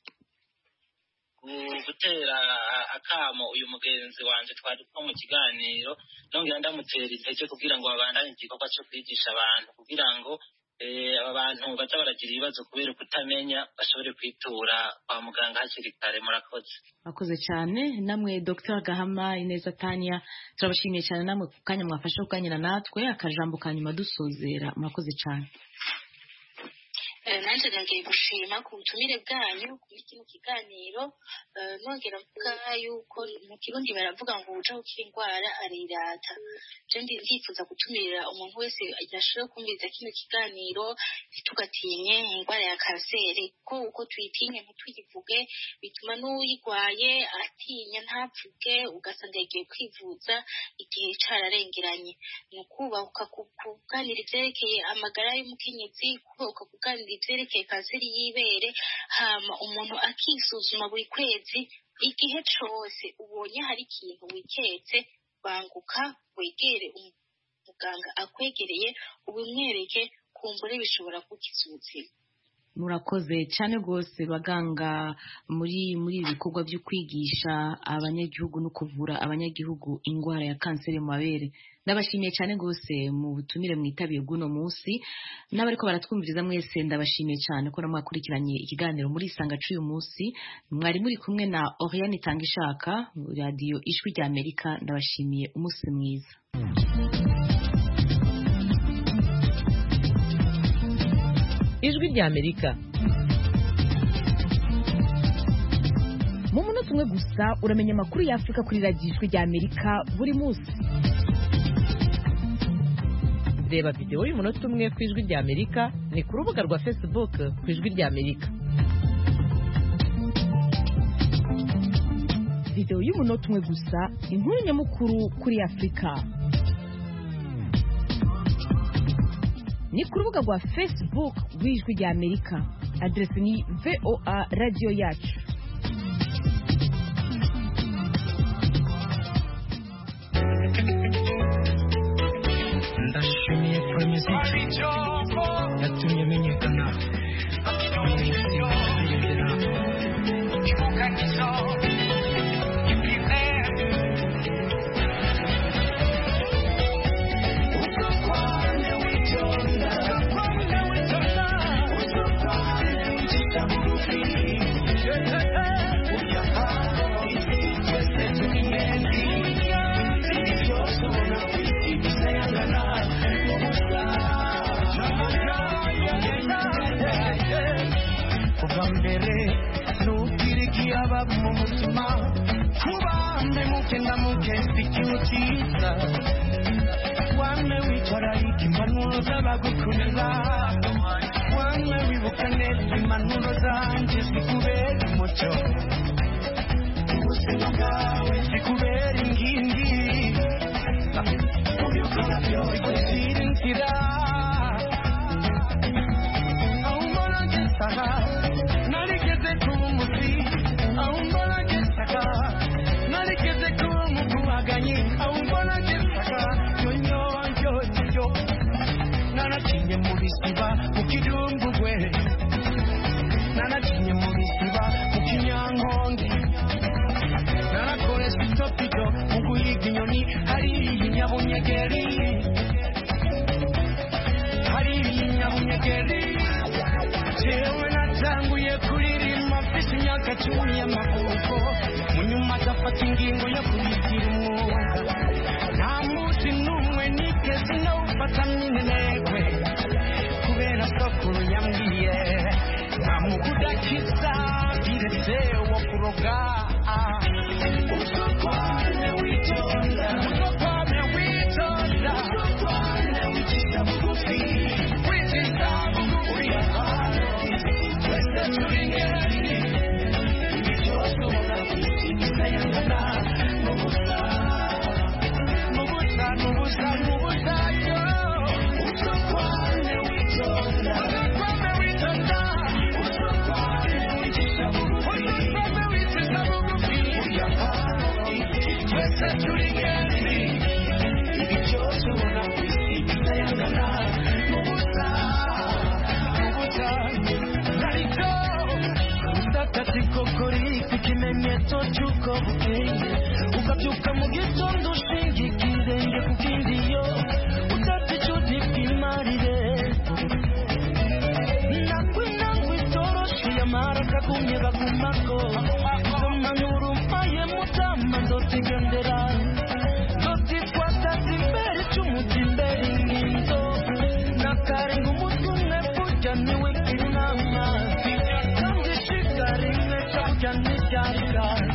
gutera akamo uyu mugenzi wanje twari ko mu kiganiro, nongera ndamutera intege kugira ngo babandanye igikorwa cyo kwigisha abantu kugira ngo abantu baza baragira ibibazo kubera kutamenya bashobore kwitura kwa muganga hakiri kare. Murakoze. Murakoze cyane namwe Docteur Gahama Ineza Tania, turabashimiye cyane namwe ku kanya mwafashe kuganira natwe. Akajambo kanyuma dusozera. Murakoze cyane. nanjye nongeye gushima ku butumire bwanyu kuri kino kiganiro nongera mvuga yuko mu kirundi baravuga ngo uja ukira indwara arirata jendi ndifuza gutumirira umuntu wese yashobora kumviriza kino kiganiro ntitugatinye indwara ya kanseri ko uko tuyitinye ntituyivuge bituma n'uyirwaye atinya ntavuge ugasanga yagiye kwivuza igihe cararengeranye ni ukubahuka kuganira ivyerekeye amagara y'umukenyezi kubahuka kuganira ivyerekeye kanseri y'ibere hama umuntu akisuzuma buri kwezi igihe cose ubonye hari ikintu wiketse banguka wegere umuganga akwegereye ubimwereke kumbure bishobora gukiza ubuzima. murakoze cyane rwose baganga muri muri ibikorwa byo kwigisha abanyagihugu no kuvura abanyagihugu indwara ya kanseri mu mabere. Ndabashimiye cyane rwose mu butumire mwitabiye bw'uno munsi n'abariko baratwumviriza mwese ndabashimiye cyane ko namwakurikiranye ikiganiro muri Isanga cy'uyu munsi. Mwari muri kumwe na Oriane Tangishaka radio Ijwi rya Amerika. Ndabashimiye umunsi mwiza. Ijwi rya Amerika mu munota umwe gusa uramenya amakuru ya Afrika kuri radio Ijwi rya Amerika buri munsi. Reba video y'umunota umwe ku Ijwi rya Amerika ni ku rubuga rwa Facebook ku Ijwi rya Amerika. Video y'umunota umwe gusa inkuru nyamukuru kuri Afrika. Ni ku rubuga rwa Facebook rw'Ijwi rya Amerika. Adresi ni V O A Radio Yacu. Ndashimiye for music yatumye menyekana mu mutima kubambe mukenda mukesi kimukiza wame wicara impanuro z'abagukunda wame wibuka neza impanuro zanje zikubera umuco ubuzima bwawe zikubera inkingi ubikora byose bigushyira inzira aho umbona ngesaha narigeze kuba umuzi aho umbona ngesaha narigeze kuba umukubaganyi aho umbona ngesaha nyonyonyoyo nanakinye mu bisiba mu kidumbugwe nanakinye mu bisiba mu kinyankonge nanakoresha itopido mu guhiga inyoni hari ibinyabunyegeri hari ibinyabunyegeri jewe natanguye kuririmba mfite imyaka cumi y'amavuko mu nyuma agafata ingingo yo kubigira umwuga nta munsi n'umwe nigeze nawufata minenekwe kubera sokuru yambwiye nta mugudakiza biretse wo kuroga usokwane witonda usokwane witonda usokwane wicisha bugufi wicisha bugufi wese turingeri ibicyose ubona bisayangana n'ubusa n'ubusa n'ubusa n'ubusa yo usokwane witonda usokwane witonda usokwane wicisha bugufi usokwane wicisha bugufi wese turingeri ibicyose ubona bisayangana n'ubusa n'ubusa narito utakatiko kuri ikimenyetso cy'uko bukeye ukabyuka mu gitondo ushinga ikirenge ku kindi yo udafite inshuti bw'imarire nangwe nangwe itoroshye yamara akagumye bagumako umanura umpaye mutama ndotigendera ndotikwataza imbere cy'umuti imbere inginzo nakarenga umutwe umwe burya niwe kiruna burya ntibyarira